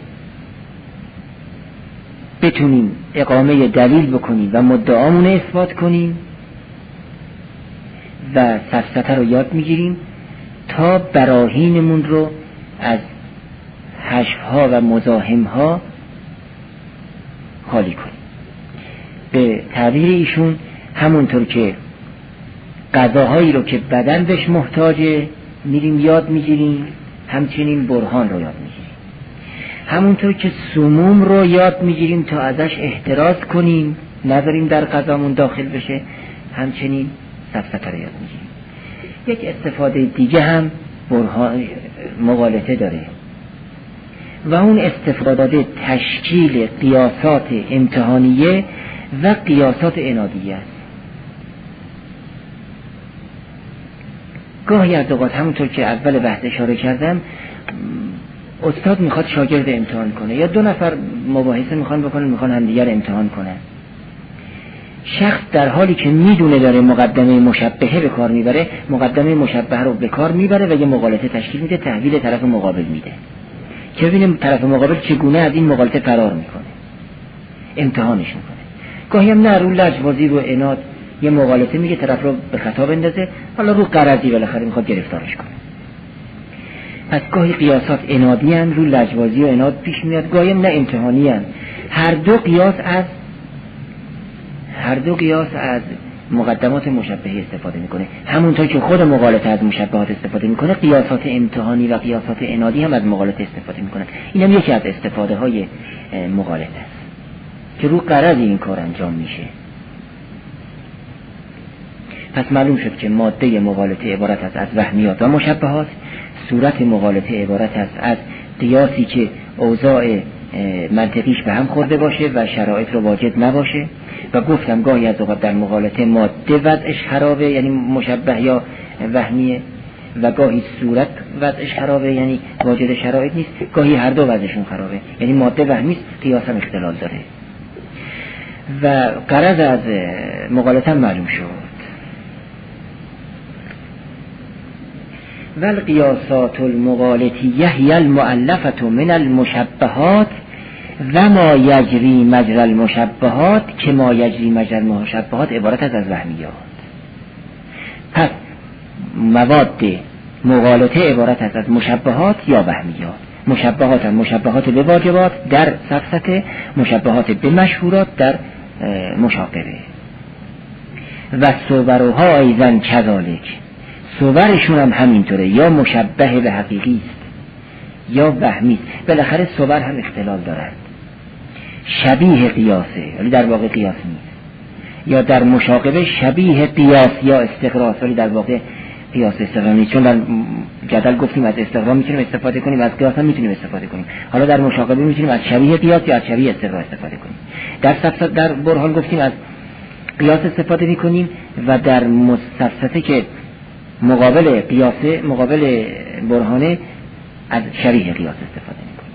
S1: بتونیم اقامه دلیل بکنیم و مدعامون اثبات کنیم، و سفسطه رو یاد میگیریم تا براهینمون رو از حشوها و مزاحمها خالی کنیم. به تعبیر ایشون همونطور که غذاهایی رو که بدن بهش محتاجه میریم یاد میگیریم، همچنین برهان رو یاد میگیریم. همونطور که سموم رو یاد میگیریم تا ازش احتراز کنیم، نذاریم در غذامون داخل بشه، همچنین سفسطه رو یاد میگیریم. یک استفاده دیگه هم مغالطه داره و اون استفاده تشکیل قیاسات امتحانیه و قیاسات عنادیه است. گاهی از اوقات همونطور که اول بحث اشاره کردم، استاد میخواد شاگرد امتحان کنه یا دو نفر مباحثه میخوان همدیگر امتحان کنن. شخص در حالی که میدونه داره مقدمه مشبهه به کار میبره، مقدمه مشبهه رو به کار میبره و یه مغالطه تشکیل میده، تحویل طرف مقابل میده که ببینیم طرف مقابل چگونه از این مغالطه فرار میکنه، امتحانش میکنه. گاهی هم نه، رو لجبازی رو عناد یه مغالطه میگه، طرف رو به خطا بندازه، حالا رو غرضی بالاخره میخواد گرفتارش کنه. پس گاهی قیاسات عنادی ان، رو لجبازی و عناد پیش میاد، گاهی هم نه، امتحانی ان. هر دو قیاس از مقدمات مشبهه استفاده میکنه. همونطور که خود مغالطه از مشبهات استفاده میکنه، قیاسات امتحانی و قیاسات عنادی هم از مغالطه استفاده میکنن. این هم یکی از استفاده های مغالطه است که رو غرض این کار انجام میشه. پس معلوم شد که ماده مغالطه عبارت است از وهمیات و مشبهات، صورت مغالطه عبارت است از قیاسی که اوضاع منطقیش به هم خورده باشه و شرایط رو واجد نباشه، و گفتم گاهی از اوقات در مغالطه ماده وضعش خرابه یعنی مشبه یا وهمیه، و گاهی صورت وضعش خرابه یعنی واجد شرایط نیست، گاهی هر دو وضعشون خرابه یعنی ماده وهمی است، قیاس هم اختلال داره. و غرض از مغالطه معلوم شد. والقیاسات المغالطیه هی المؤلفة من المشبهات و ما یجری مجرى المشبهات که ما یجری مجرى المشبهات عبارت از وهمیات. پس مواد مغالطه عبارت از مشبهات یا وهمیات. مشبهات هم مشبهات به واجبات در سفسطه، مشبهات به مشهورات در مشاقبه. و صورها ایضا کذالک، صورشون هم همینطوره، یا مشبه به حقیقی است یا وهمی است. بالاخره صور هم اختلال دارند. شبیه قیاسه ولی در واقع قیاس نیست، یا در مشاقبه شبیه قیاس یا استقراس ولی در واقع قیاس استقرام نیست. چون در جدل گفتیم از استقرام میتونیم استفاده کنیم، از قیاس هم میتونیم استفاده کنیم. حالا در مشاقبه میتونیم از شبیه قیاس یا از شبیه استقرام استفاده کنیم. در برهان گفتیم از قیاس استفاده میکنیم و در مستفسته که مقابل قیاسه مقابل برهانه از شبیه قیاس استفاده میکنیم.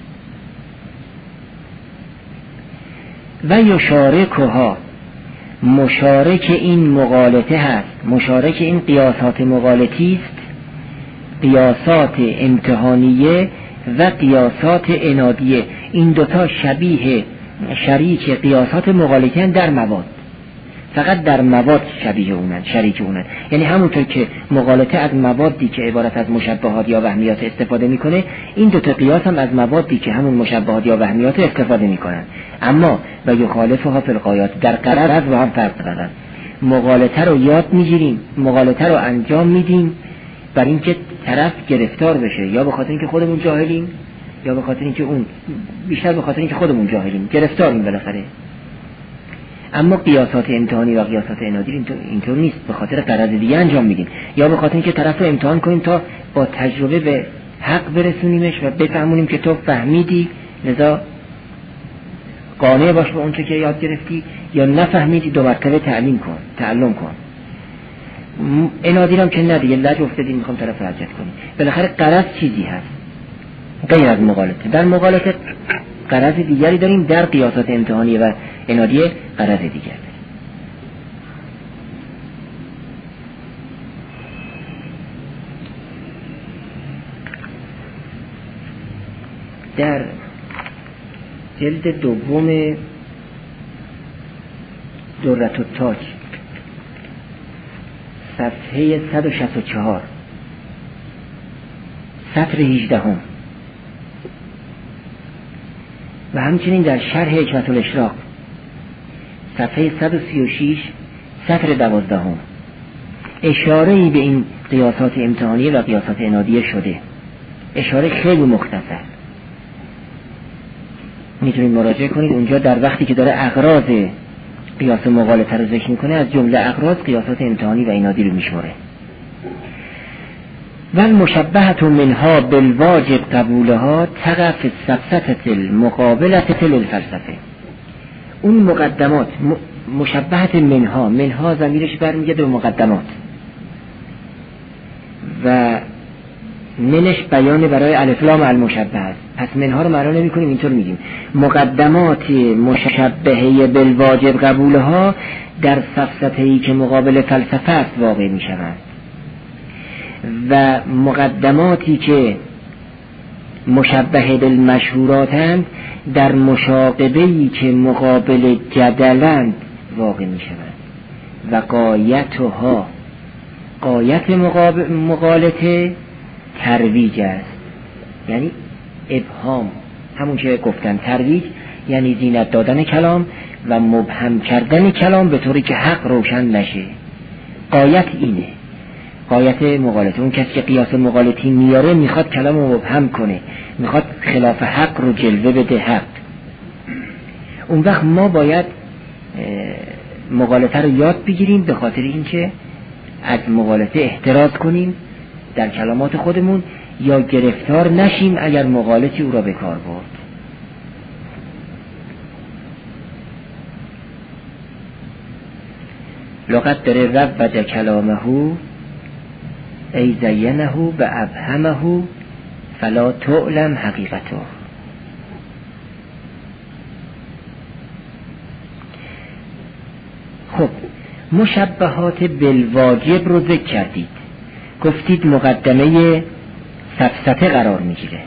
S1: و یشارکها، مشارک این مغالطه هست، مشارک این قیاسات مغالطی است، قیاسات امتحانیه و قیاسات عنادیه. این دوتا شبیه شریک قیاسات مغالطه در مواد، فقط در مواد شبیه اونن، شریک اونن. یعنی همونطور که مغالطه از موادی که عبارت از مشبهات یا وهمیات استفاده میکنه، این دوتا قیاس هم از موادی که همون مشبهات یا وهمیات استفاده میکنن. اما و یخالفها فی الغایات، در غرض با هم فرق دارن. مغالطه رو یاد میگیریم، مغالطه رو انجام میدیم برای اینکه طرف گرفتار بشه، یا به خاطر اینکه خودمون جاهلیم یا به خاطر اینکه اون، بیشتر به خاطر اینکه خودمون جاهلیم گرفتاریم بالاخره. اما قیاسات امتحانی و قیاسات عنادی اینطور نیست، به خاطر غرض دیگه انجام میدیم، یا به خاطر اینکه طرف رو امتحان کنیم تا با تجربه به حق برسونیمش و بفهمونیم که تو فهمیدی لذا قانع باش به اون چه که یاد گرفتی، یا نفهمیدی دو مرتبه تعلم کن. عنادی هم که نه دیگه لج افتادی میخوام طرف حجت کنی. بالاخره غرض چیزی هست غیر از مغالطه. در مغالطه غرض دیگری داریم، در قیاسات امتحانی و عنادی غرض دیگر داریم. در جلد دوم درة التاج صفحه 164 سطر 18 و همچنین در شرح حکمت الاشراق صفحه 136 سطر 12 اشاره‌ای به این قیاسات امتحانی و قیاسات عنادیه شده. اشاره خیلی مختصر، میتونید مراجعه کنید اونجا. در وقتی که داره اغراض قیاس مغالطه رو ذکر میکنه، از جمله اغراض قیاسات امتحانی و عنادی رو میشماره. و المشبهة منها بالواجب قبولها تقع فی السفسطة المقابلة للفلسفه. اون مقدمات مشبهة منها ضمیرش برمیگرده به مقدمات و منش بیان برای الف لام المشبه است. پس منها رو معنا نمی کنیم، اینطور میگیم مقدمات مشبهه بالواجب قبولها در سفسطه‌ای که مقابل فلسفه است واقع می شود، و مقدماتی که مشبهه بالمشهوراتند در مشاقبه‌ای که مقابل جدلند واقع می شود. و غایتها، غایت مغالطه ترویج است، یعنی ابهام. همون که گفتن ترویج یعنی زینت دادن کلام و مبهم کردن کلام به طوری که حق روشن نشه. غایت اینه، غایت مغالطه. اون کسی که قیاس مغالطی میاره میخواد کلام رو مبهم کنه، میخواد خلاف حق رو جلوه بده حق. اون وقت ما باید مغالطه رو یاد بگیریم به خاطر اینکه از مغالطه احتراز کنیم در کلمات خودمون، یا گرفتار نشیم اگر مغالطی او را به کار برد. لقد داره رب کلامه ای زینه به ابهمه فلا تعلم حقیقته. خب مشبهات بالواجب رو ذکر کردید، گفتید مقدمه سفسطه قرار میگیره.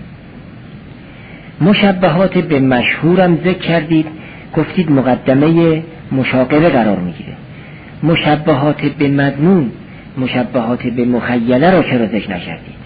S1: مشبهات به مشهورم ذکر کردید، گفتید مقدمه مشاقره قرار میگیره. مشبهات به مضمون، مشبهات به مخیله را چرا ذکر نکردید؟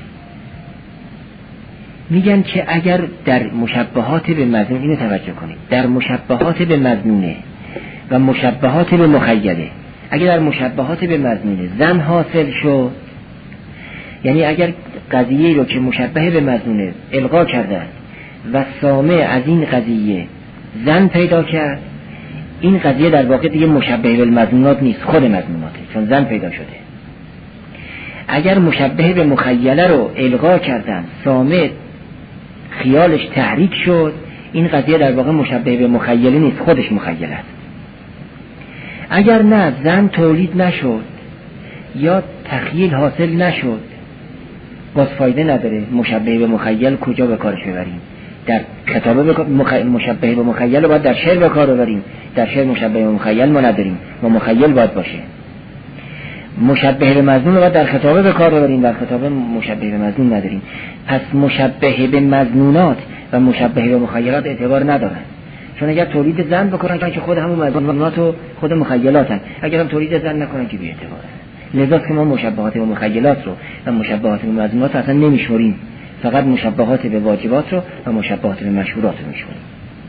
S1: میگن که اگر در مشبهات به مضمون، اینو توجه کنید، در مشبهات به مضمونه و مشبهات به مخیله، اگر در مشبهات به مضمونه زن حاصل شد، یعنی اگر قضیه رو که مشبه به مضمونه القا کرده و سامع از این قضیه زن پیدا کرد، این قضیه در واقع دیگه مشبه به مضمونات نیست، خود مضموناته، چون زن پیدا شده. اگر مشبه به مخیله رو القا کردن، سامع خیالش تحریک شد، این قضیه در واقع مشبه به مخیله نیست، خودش مخیله است. اگر نه زن تولید نشد یا تخیل حاصل نشد، باز فایده نداره مشبه به مخیل کجا به کارش ببریم؟ در کتابه مشبه به مخیل رو باید در شعر به کار ببریم، در شعر مشبه به مخیل ما نداریم و مخیل باید باشه. مشبه به مضمون رو باید در خطابه به کار ببریم، در خطابه مشبه به مضمون نداریم. پس مشبه به مضمونات و مشبه به مخیلات اعتبار ندارن، چون اگر تولید زن بکنن که خود همون مضمونات و خود مخیلاتن، اگر هم تولید زن نکنن که بی اعتباره. لذا که ما مشبهات به مخیلات رو و مشبهات به مضمونات اصلا نمیشمریم، فقط مشبهات به واجبات رو و مشبهات به مشهورات رو میشمریم.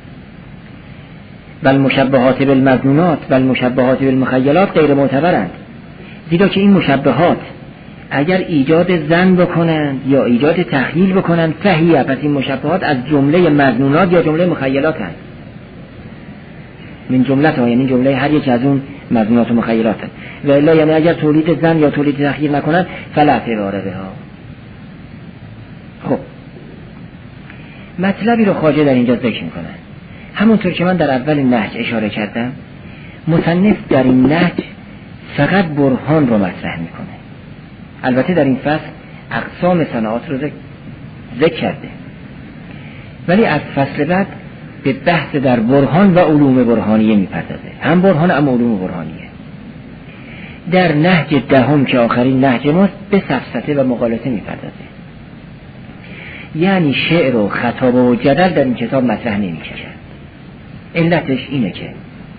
S1: بل مشبهات بالمضمونات بل مشبهات بالمخیلات غیر معتبرند، زیرا که این مشبهات اگر ایجاد زن بکنند یا ایجاد تخیل بکنند فهیه، پس این مشبهات از جمله مضمونات یا جمله مخیلات هست، من جملت ها، یعنی جمله هر یک از اون مضمونات و مخیلات هست. و الا یعنی اگر تولید زن یا تولید تخیل نکنند فلا اعتبار بها. خب مطلبی رو خواجه در اینجا ذکر میکنن، همونطور که من در اول نهج اشاره کردم، مصنف در این نهج فقط برهان رو مطرح میکنه. البته در این فصل اقسام صناعات رو ذکر کرده، ولی از فصل بعد به بحث در برهان و علوم برهانیه میپردازه، هم برهان هم علوم برهانیه. در نهج دهم که آخرین نهج ماست به سفسطه و مغالطه میپردازه، یعنی شعر و خطابه و جدل در این کتاب مطرح نمیشه. علتش اینه که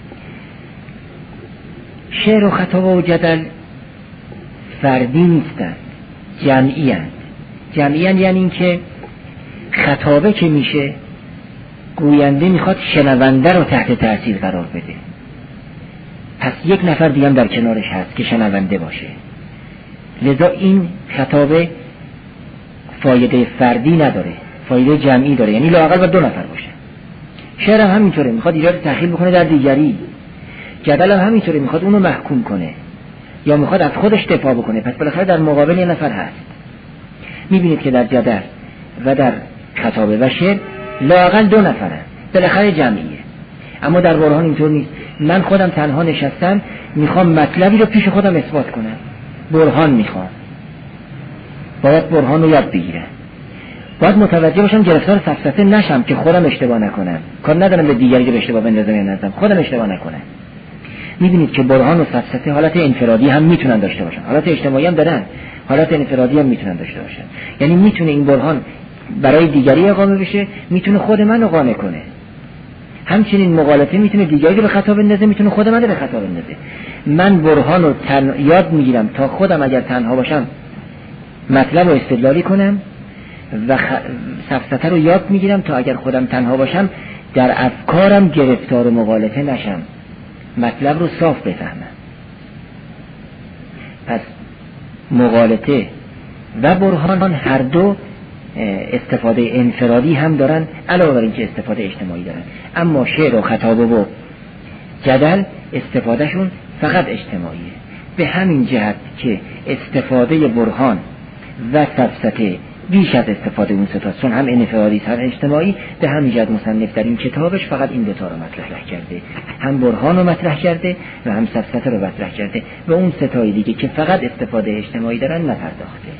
S1: شعر و خطابه و جدل فردی نیستند، جمعی هستند. جمعی هستند یعنی این که خطابه که میشه گوینده میخواد شنونده رو تحت تاثیر قرار بده، پس یک نفر دیگه هم در کنارش هست که شنونده باشه، لذا این خطابه فایده فردی نداره، فایده جمعی داره، یعنی لااقل باید 2 نفر باشه. شعر هم همینطوره، میخواد ایراد تخیل بکنه در دیگری. جدل هم همینطوره، میخواد اونو محکوم کنه یا میخواد از خودش دفاع بکنه، پس بالاخره در مقابل یه نفر هست. میبینید که در جدل و در خطابه و شعر لااقل 2 نفرن، بالاخره جمعیه. اما در برهان اینطور نیست، من خودم تنها نشستم میخوام مطلبی رو پیش خودم اثبات کنم، برهان میخوام، باید برهان رو یاد بگیرم، باید متوجه باشم گرفتار سفسطه نشم که خودم اشتباه نکنم، کار ندارم به دیگری که به اشتباه بندازم یا نندازم، خودم اشتباه نکنم. میبینید که برهان و سفسطه حالت انفرادی هم میتونن داشته باشن، حالت اجتماعی هم دارن، حالت انفرادی هم میتونن داشته باشن. یعنی میتونه این برهان برای دیگری اقامه بشه، میتونه خود من اقامه کنه. همچنین مغالطه میتونه دیگری رو به خطا بندازه، میتونه خود من رو به خطا بندازه. من برهان رو یاد میگیرم تا خودم اگر تنها باشم مطلب رو استدلالی کنم و سفسطه رو یاد میگیرم تا اگر خودم تنها باشم در افکارم گرفتار مغالطه نشم، مطلب رو صاف بفهمم. پس مغالطه و برهان هر دو استفاده انفرادی هم دارن علاوه بر اینکه استفاده اجتماعی دارن، اما شعر و خطابه و جدل استفادهشون فقط اجتماعیه. به همین جهت که استفاده برهان و سفسطه بیش از استفاده اون ستا، چون هم انفرادی هم اجتماعی. به همین جهت مصنف در این کتابش فقط این دوتا رو مطرح کرده، هم برهان رو مطرح کرده و هم سفسطه رو مطرح کرده و اون ستای دیگه که فقط استفاده اجتماعی دارن نپرداخته.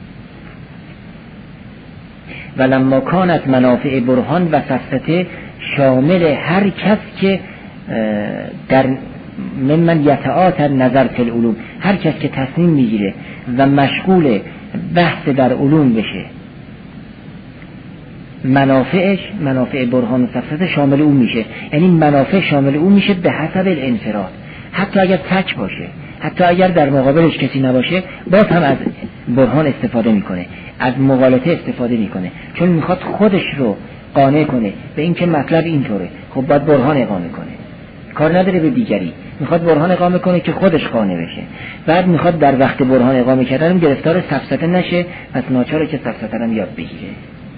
S1: ولما کانت منافع برهان و سفسطه شامل هر کس که در من یتعاطی نظر فی العلوم، هر کس که تصمیم میگیره و مشغول بحث در علوم بشه، منافع برهان و سفسطه شامل اون میشه. یعنی منافع شامل اون میشه به حسب الانفراد، حتی اگر تک باشه، حتی اگر در مقابلش کسی نباشه، باز هم از برهان استفاده میکنه، از مغالطه استفاده میکنه، چون میخواد خودش رو قانع کنه به این که مطلب اینطوره. خب باید برهان اقامه کنه، کار نداره به دیگری، میخواد برهان اقامه کنه که خودش قانع بشه. بعد میخواد در وقت برهان اقامه کردن گرفتار سفسطه نشه، پس ناچاره که سفسطه رو یاد بگیره.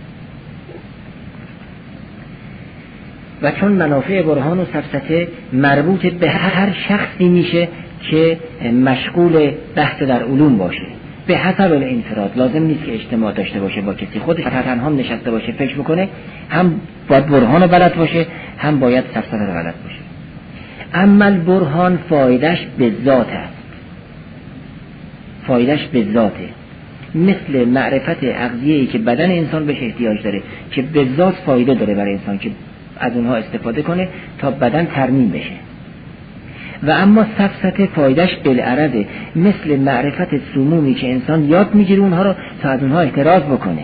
S1: و چون منافع برهان و سفسطه مربوط به هر شخصی میشه که مشغول بحث در علوم باشه، به حسب الانفراد، لازم نیست که اجتماع داشته باشه با کسی، خودش تنها هم نشسته باشه فکر بکنه، هم باید برهان رو بلد باشه، هم باید سفسطه رو بلد باشه. اما البرهان فایدش به ذات است، فایدش به ذاته، مثل معرفت اغذیه‌ای که بدن انسان بهش احتیاج داره که به ذات فایده داره برای انسان که از اونها استفاده کنه تا بدن ترمیم بشه. و اما سفسطه فایدش بالعرضه، مثل معرفت سمومی که انسان یاد میگیره اونها رو تا از اونها احتراز بکنه.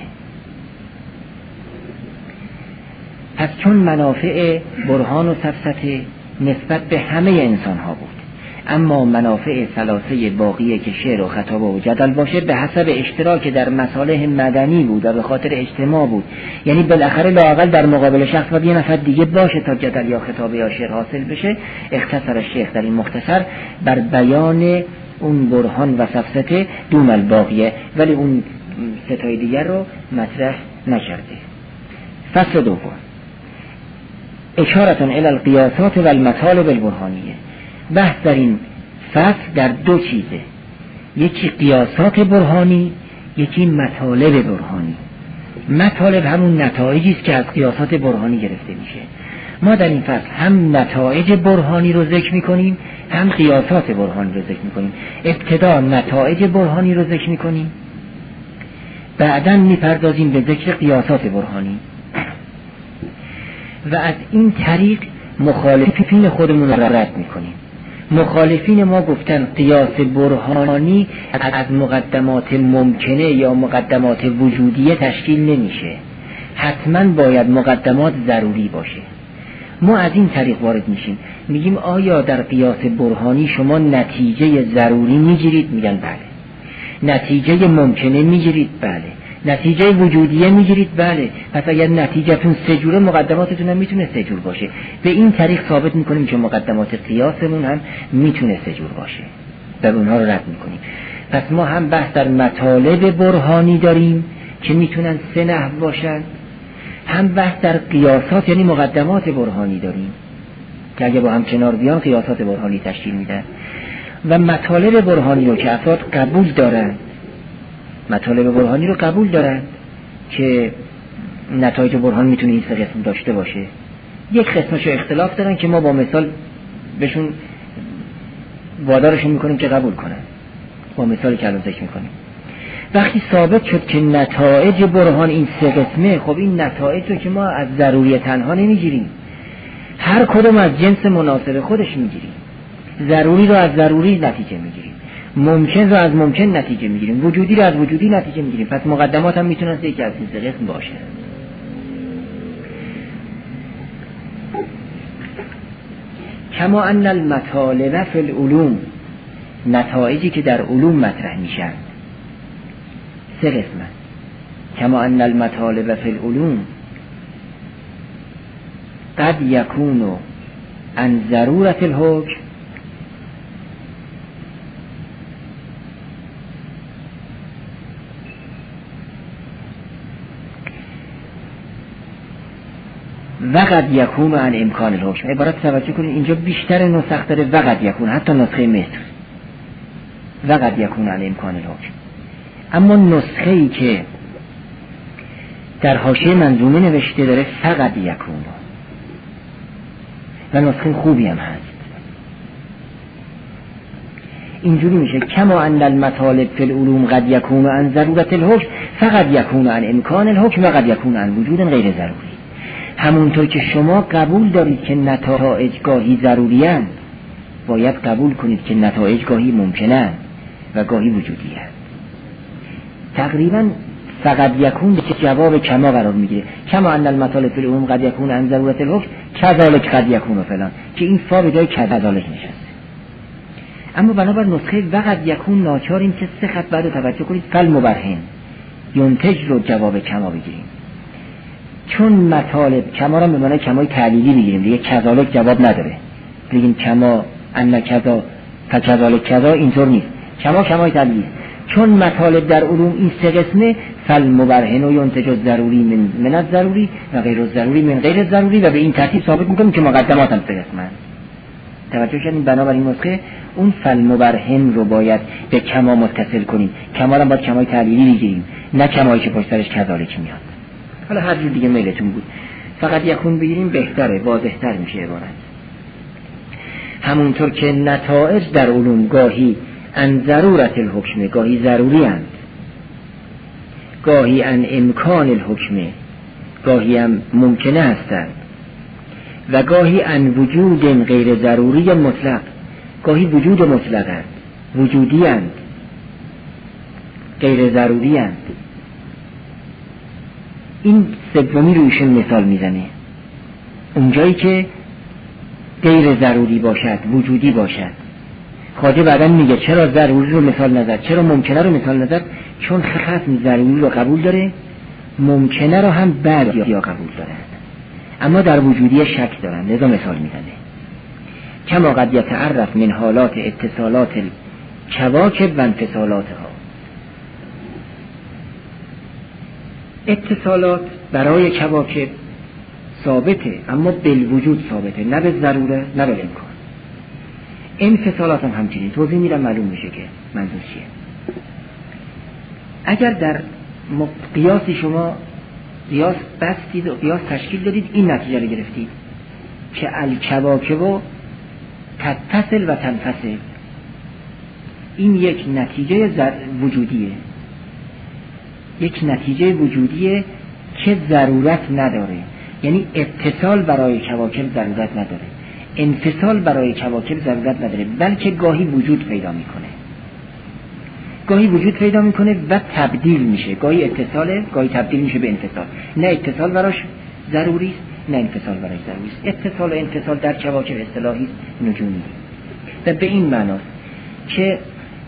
S1: پس چون منافع برهان و سفسطه نسبت به همه انسان ها بود، اما منافع ثلاثه باقیه که شعر و خطابه و جدل باشه به حسب اشتراک در مصالح مدنی بود و به خاطر اجتماع بود. یعنی بالاخره لااقل در مقابل شخص و یه نفر دیگه باشه تا جدل یا خطابه یا شعر حاصل بشه. اختصر الشیخ در این مختصر بر بیان اون برهان و سفسطه دون الباقیه، ولی اون ستای دیگر رو مطرح نکرده. فصل دوم، اشارتون الی القیاسات و المطالب البرهانیه. بحث در این فصل در دو چیزه، یکی قیاسات برهانی، یکی مطالب برهانی. مطالب همون نتایجی است که از قیاسات برهانی گرفته میشه. ما در این فصل هم نتایج برهانی رو ذکر میکنیم، هم قیاسات برهانی رو ذکر میکنیم. ابتدا نتایج برهانی رو ذکر میکنیم، بعداً میپردازیم به ذکر قیاسات برهانی و از این طریق مخالفین خودمون رو رد میکنیم. مخالفین ما گفتن قیاس برهانی از مقدمات ممکنه یا مقدمات وجودیه تشکیل نمیشه، حتما باید مقدمات ضروری باشه. ما از این طریق وارد میشیم، میگیم آیا در قیاس برهانی شما نتیجه ضروری میگیرید؟ میگن بله. نتیجه ممکنه میگیرید؟ بله. نتیجه وجودیه میگیرید؟ بله. پس اگر نتیجهتون سه جوره، مقدماتتون هم میتونه سه جور باشه. به این طریق ثابت میکنیم که مقدمات قیاسمون هم میتونه سه جور باشه، در اونها رو رد میکنیم. پس ما هم بحث در مطالب برهانی داریم که میتونن سه نحو باشن، هم بحث در قیاسات یعنی مقدمات برهانی داریم که اگه با هم کنار بیان قیاسات برهانی تشکیل میدن. و مطالب برهانی رو که افراد قبول دارن، مطالب برهانی رو قبول دارن که نتایج برهان میتونه این سه قسم داشته باشه. یک قسمشو اختلاف دارن که ما با مثال بهشون وادارشون میکنیم که قبول کنن، با مثالی که الان ذکر میکنیم. وقتی ثابت شد که نتایج برهان این سه قسمه، خب این نتایج رو که ما از ضروری تنها نمیگیریم، هر کدوم از جنس مناسب خودش میگیریم. ضروری رو از ضروری نتیجه میگیریم، ممکن رو از ممکن نتیجه میگیریم، وجودی رو از وجودی نتیجه میگیریم. پس مقدمات هم میتونن یکی از این سه قسم باشه. کما ان المطالب فی العلوم، نتایجی که در علوم مطرح میشن سه قسمه. کما ان المطالب فی العلوم قد یکون عن ضرورت الحکم وقد یکون عن امکان الحکم. عبارت توجه کنید اینجا بیشتر نسخ داره وقد یکون، حتی نسخه مصر وقد یکون عن امکان الحکم. اما نسخه ای که در حاشیه منظومه نوشته داره فقط یکون و نسخه خوبی هم هست. اینجوری میشه کما ان المطالب فی العلوم قد یکون عن ضرورت الحکم فقط یکون عن امکان الحکم و قد یکون عن وجود غیر ضروری. همونطور که شما قبول دارید که نتایج گاهی ضروری‌اند، باید قبول کنید که نتایج گاهی ممکنه و گاهی وجودی است. تقریبا فقط یکون به جواب کما قرار میگیره. کما ان المطالب فی العلوم قد یکون عن ضرورت الحکم کذالک قد یکون فلان، که این فا به جای کذالک نشسته. اما بنابر نسخه وقت یکون ناچاریم که 3 خط بعد توجه کنید فل مبرهن ینتج رو جواب کما بگیریم، چون مطالب کما را به معنی کمای تعلیلی بگیریم دیگه. کذالک جواب نداره، بگیم کما ان کذا فکذالک کذا، اینطور نیست. کمای تعلیلی، چون مطالب در علوم این 3 قسمه فل مبرهن و ینتج ضروری من الضروری و غیر الضروری من غیر الضروری و به این ترتیب ثابت میکنیم که مقدمات هم 3 قسمه. توجه کردین؟ بنابراین نسخه اون فل مبرهن رو باید به کما متصل کنیم، کما را باید کمای تعلیلی بگیریم، نه کمایی که پشت سرش کذالک میاد. حالا هر جور دیگه میلتون بود، فقط یکون بگیریم بهتره، واضح‌تر میشه عبارت. همونطور که نتایج در علوم گاهی ان ضرورت الحکم، گاهی ضروری اند، گاهی ان امکان الحکم، گاهی هم ممکنه هستند، و گاهی ان وجود غیر ضروری مطلق، گاهی وجود مطلق اند، وجودی اند، غیر ضروری اند. این سومی رو ایشون مثال میزنه، اونجایی که غیر ضروری باشد، وجودی باشد. خواجه بعداً میگه چرا ضروری رو مثال نزد، چرا ممکنه رو مثال نزد، چون خصم ضروری رو قبول داره، ممکنه رو هم بعد یا قبول داره، اما در وجودی شک دارن، لذا مثال میزنه. کما قد یتعرف من حالات اتصالات الکواکب و انفصالاتها. اتصالات برای کواکب ثابته، اما بالوجود ثابته، نه به ضروره نه به امکان. انفصالات هم همچنین، توضیح میدم معلوم میشه که منظور چیه. اگر در قیاسی شما قیاس بستید و قیاس تشکیل دادید، این نتیجه رو گرفتید که الکواکب تتصل و تنفصل، این یک نتیجه وجودیه، یک نتیجه وجودیه که ضرورت نداره. یعنی اتصال برای کواکب ضرورت نداره، انفصال برای کواکب ضرورت نداره، بلکه گاهی وجود پیدا میکنه، گاهی وجود پیدا میکنه و تبدیل میشه، گاهی اتصاله، گاهی تبدیل میشه به انفصال. نه اتصال براش ضروری است، نه انفصال براش ضروری است. اتصال و انفصال در کواکب اصطلاحی است نجومی، و به این معناست که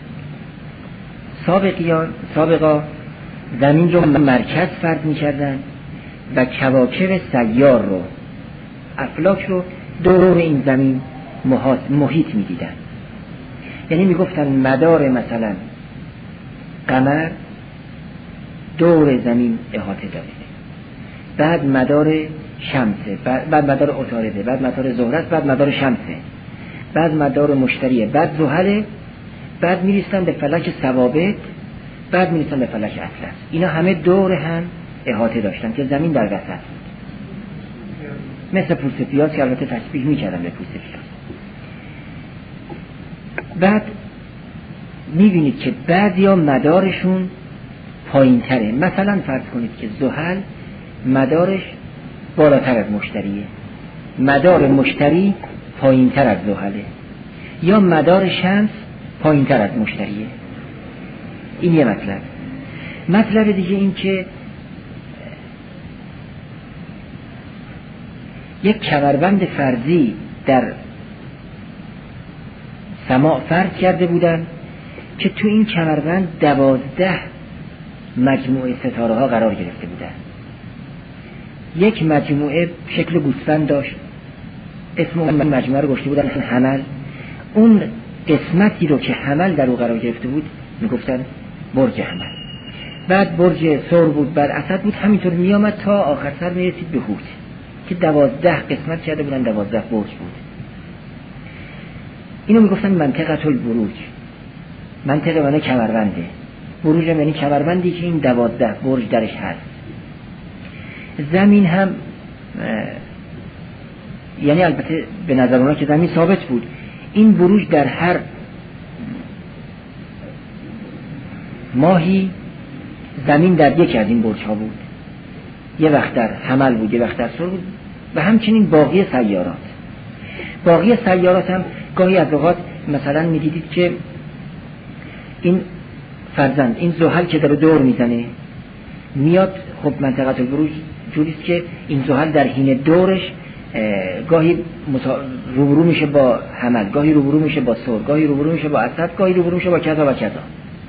S1: سابقا زمین رو مرکز فرض میکردن و کواکب سیار رو، افلاک رو دور این زمین محیط میدیدن. یعنی میگفتن مدار مثلا قمر دور زمین احاطه داره، بعد مدار شمسه، بعد مدار عطارده، بعد مدار زهره، بعد مدار شمسه، بعد مدار مشتریه، بعد زحل، بعد میرسن به فلک ثوابت، بعد میرسن به فلک اطلس. اینا همه دور هم احاطه داشتن که زمین در وسط بود، مثل پوست پیاز که البته تشبیه میکردن به پوست پیاز. بعد میبینید که بعضیا مدارشون پایین تره، مثلا فرض کنید که زحل مدارش بالاتر از مشتریه، مدار مشتری پایین تر از زحله، یا مدار شمس پایین تر از مشتریه. این یه مطلب. مطلب دیگه این که یک کمربند فرضی در سماع فرض کرده بودن که تو این کمربند 12 مجموعه ستاره ها قرار گرفته بودن. یک مجموعه شکل گوسفند داشت، اسم اون مجموعه رو گذاشته بودن حمل. اون قسمتی رو که حمل در او قرار گرفته بود میگفتن برج حمل. بعد برج ثور بود، بعد اسد بود، همینطور میامد تا آخر سر میرسید به هود که 12 قسمت کرده بودن، 12 برج بود. اینو میگفتن منطقه البروج. منطقه معنی کمربنده، بروج یعنی کمربندی که این 12 برج درش هست. زمین هم یعنی البته به نظر اونا که زمین ثابت بود، این بروج در هر ماهی زمین در یکی از این برج ها بود، یه وقت در حمل بود، یه وقت در سر بود، و همچنین باقی سیارات هم گاهی از اوقات مثلا میدیدید که این فرزند این زحل که داره دور میزنه میاد، خب منطقه البروج جوریست که این زحل در حین دورش گاهی روبرو میشه با حمل، گاهی روبرو میشه با سر، گاهی روبرو میشه با اسد، گاهی روبرو میشه با کذا و کذا.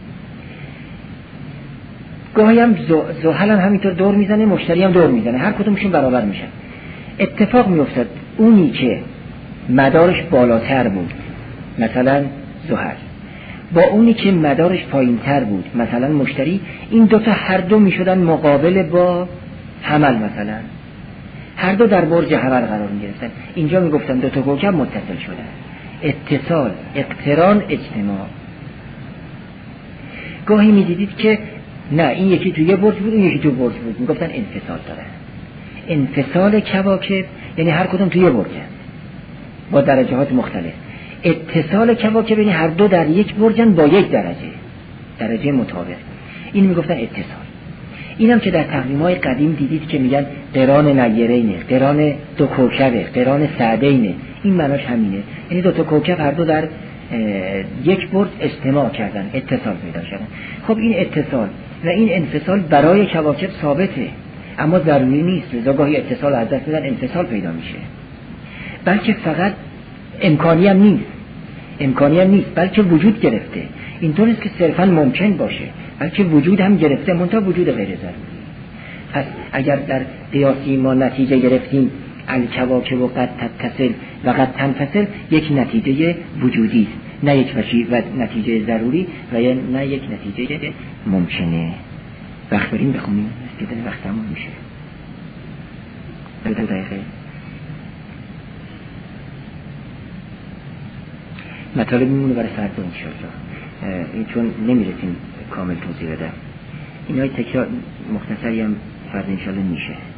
S1: گاهی هم زحل هم همینطور دور میزنه، مشتری هم دور میزنه، هر کدومشون برابر میشن. اتفاق میافتاد اونی که مدارش بالاتر بود مثلا زحل با اونی که مدارش پایینتر بود مثلا مشتری، این دوتا هر دو میشدن مقابل با حمل، مثلا هر دو در برج حمل قرار میگرفتن. اینجا میگفتن دوتا کوکب متصل شدن، اتصال، اقتران، اجتماع. گاهی میدیدید که نه این یکی توی برج بود اون یکی توی برج بود، میگفتن انفصال دارن. انفصال کواکب یعنی هر کدوم توی برج با درجات مختلف. اتصال کواکب یعنی هر دو در یک برجن با یک درجه مطابق. این میگفتن اتصال. اینم که در تقویم‌های قدیم دیدید که میگن قران نیرینه، قران دو کوکبه، قران سعدینه، این معناش همینه، یعنی دو تا کوکب هر دو در یک برج اجتماع کردن، اتصال پیدا کردن. خب این اتصال و این انفصال برای کواکب ثابته، اما ضروری نیست، لذا گاهی اتصال از دست میدن انفصال پیدا میشه. بلکه فقط امکانی هم نیست، بلکه وجود گرفته. اینطور نیست که صرفا ممکن باشه، بلکه وجود هم گرفته، منتها وجود غیر ضروری. پس اگر در قیاسی ما نتیجه گرفتیم الکواکب و قد تتصل و قد تنفصل، یک نتیجه وجودی است، نه یک نتیجه ضروری و نه یک نتیجه ممکنه. وقت بریم بخونیم که در وقت تمام میشه. 2 دقیقه مطالب میمونه برای فردا انشاءالله، این چون نمیرسیم کامل توضیح بدم. اینهای تکرار مختصری هم فردا انشاءالله میشه.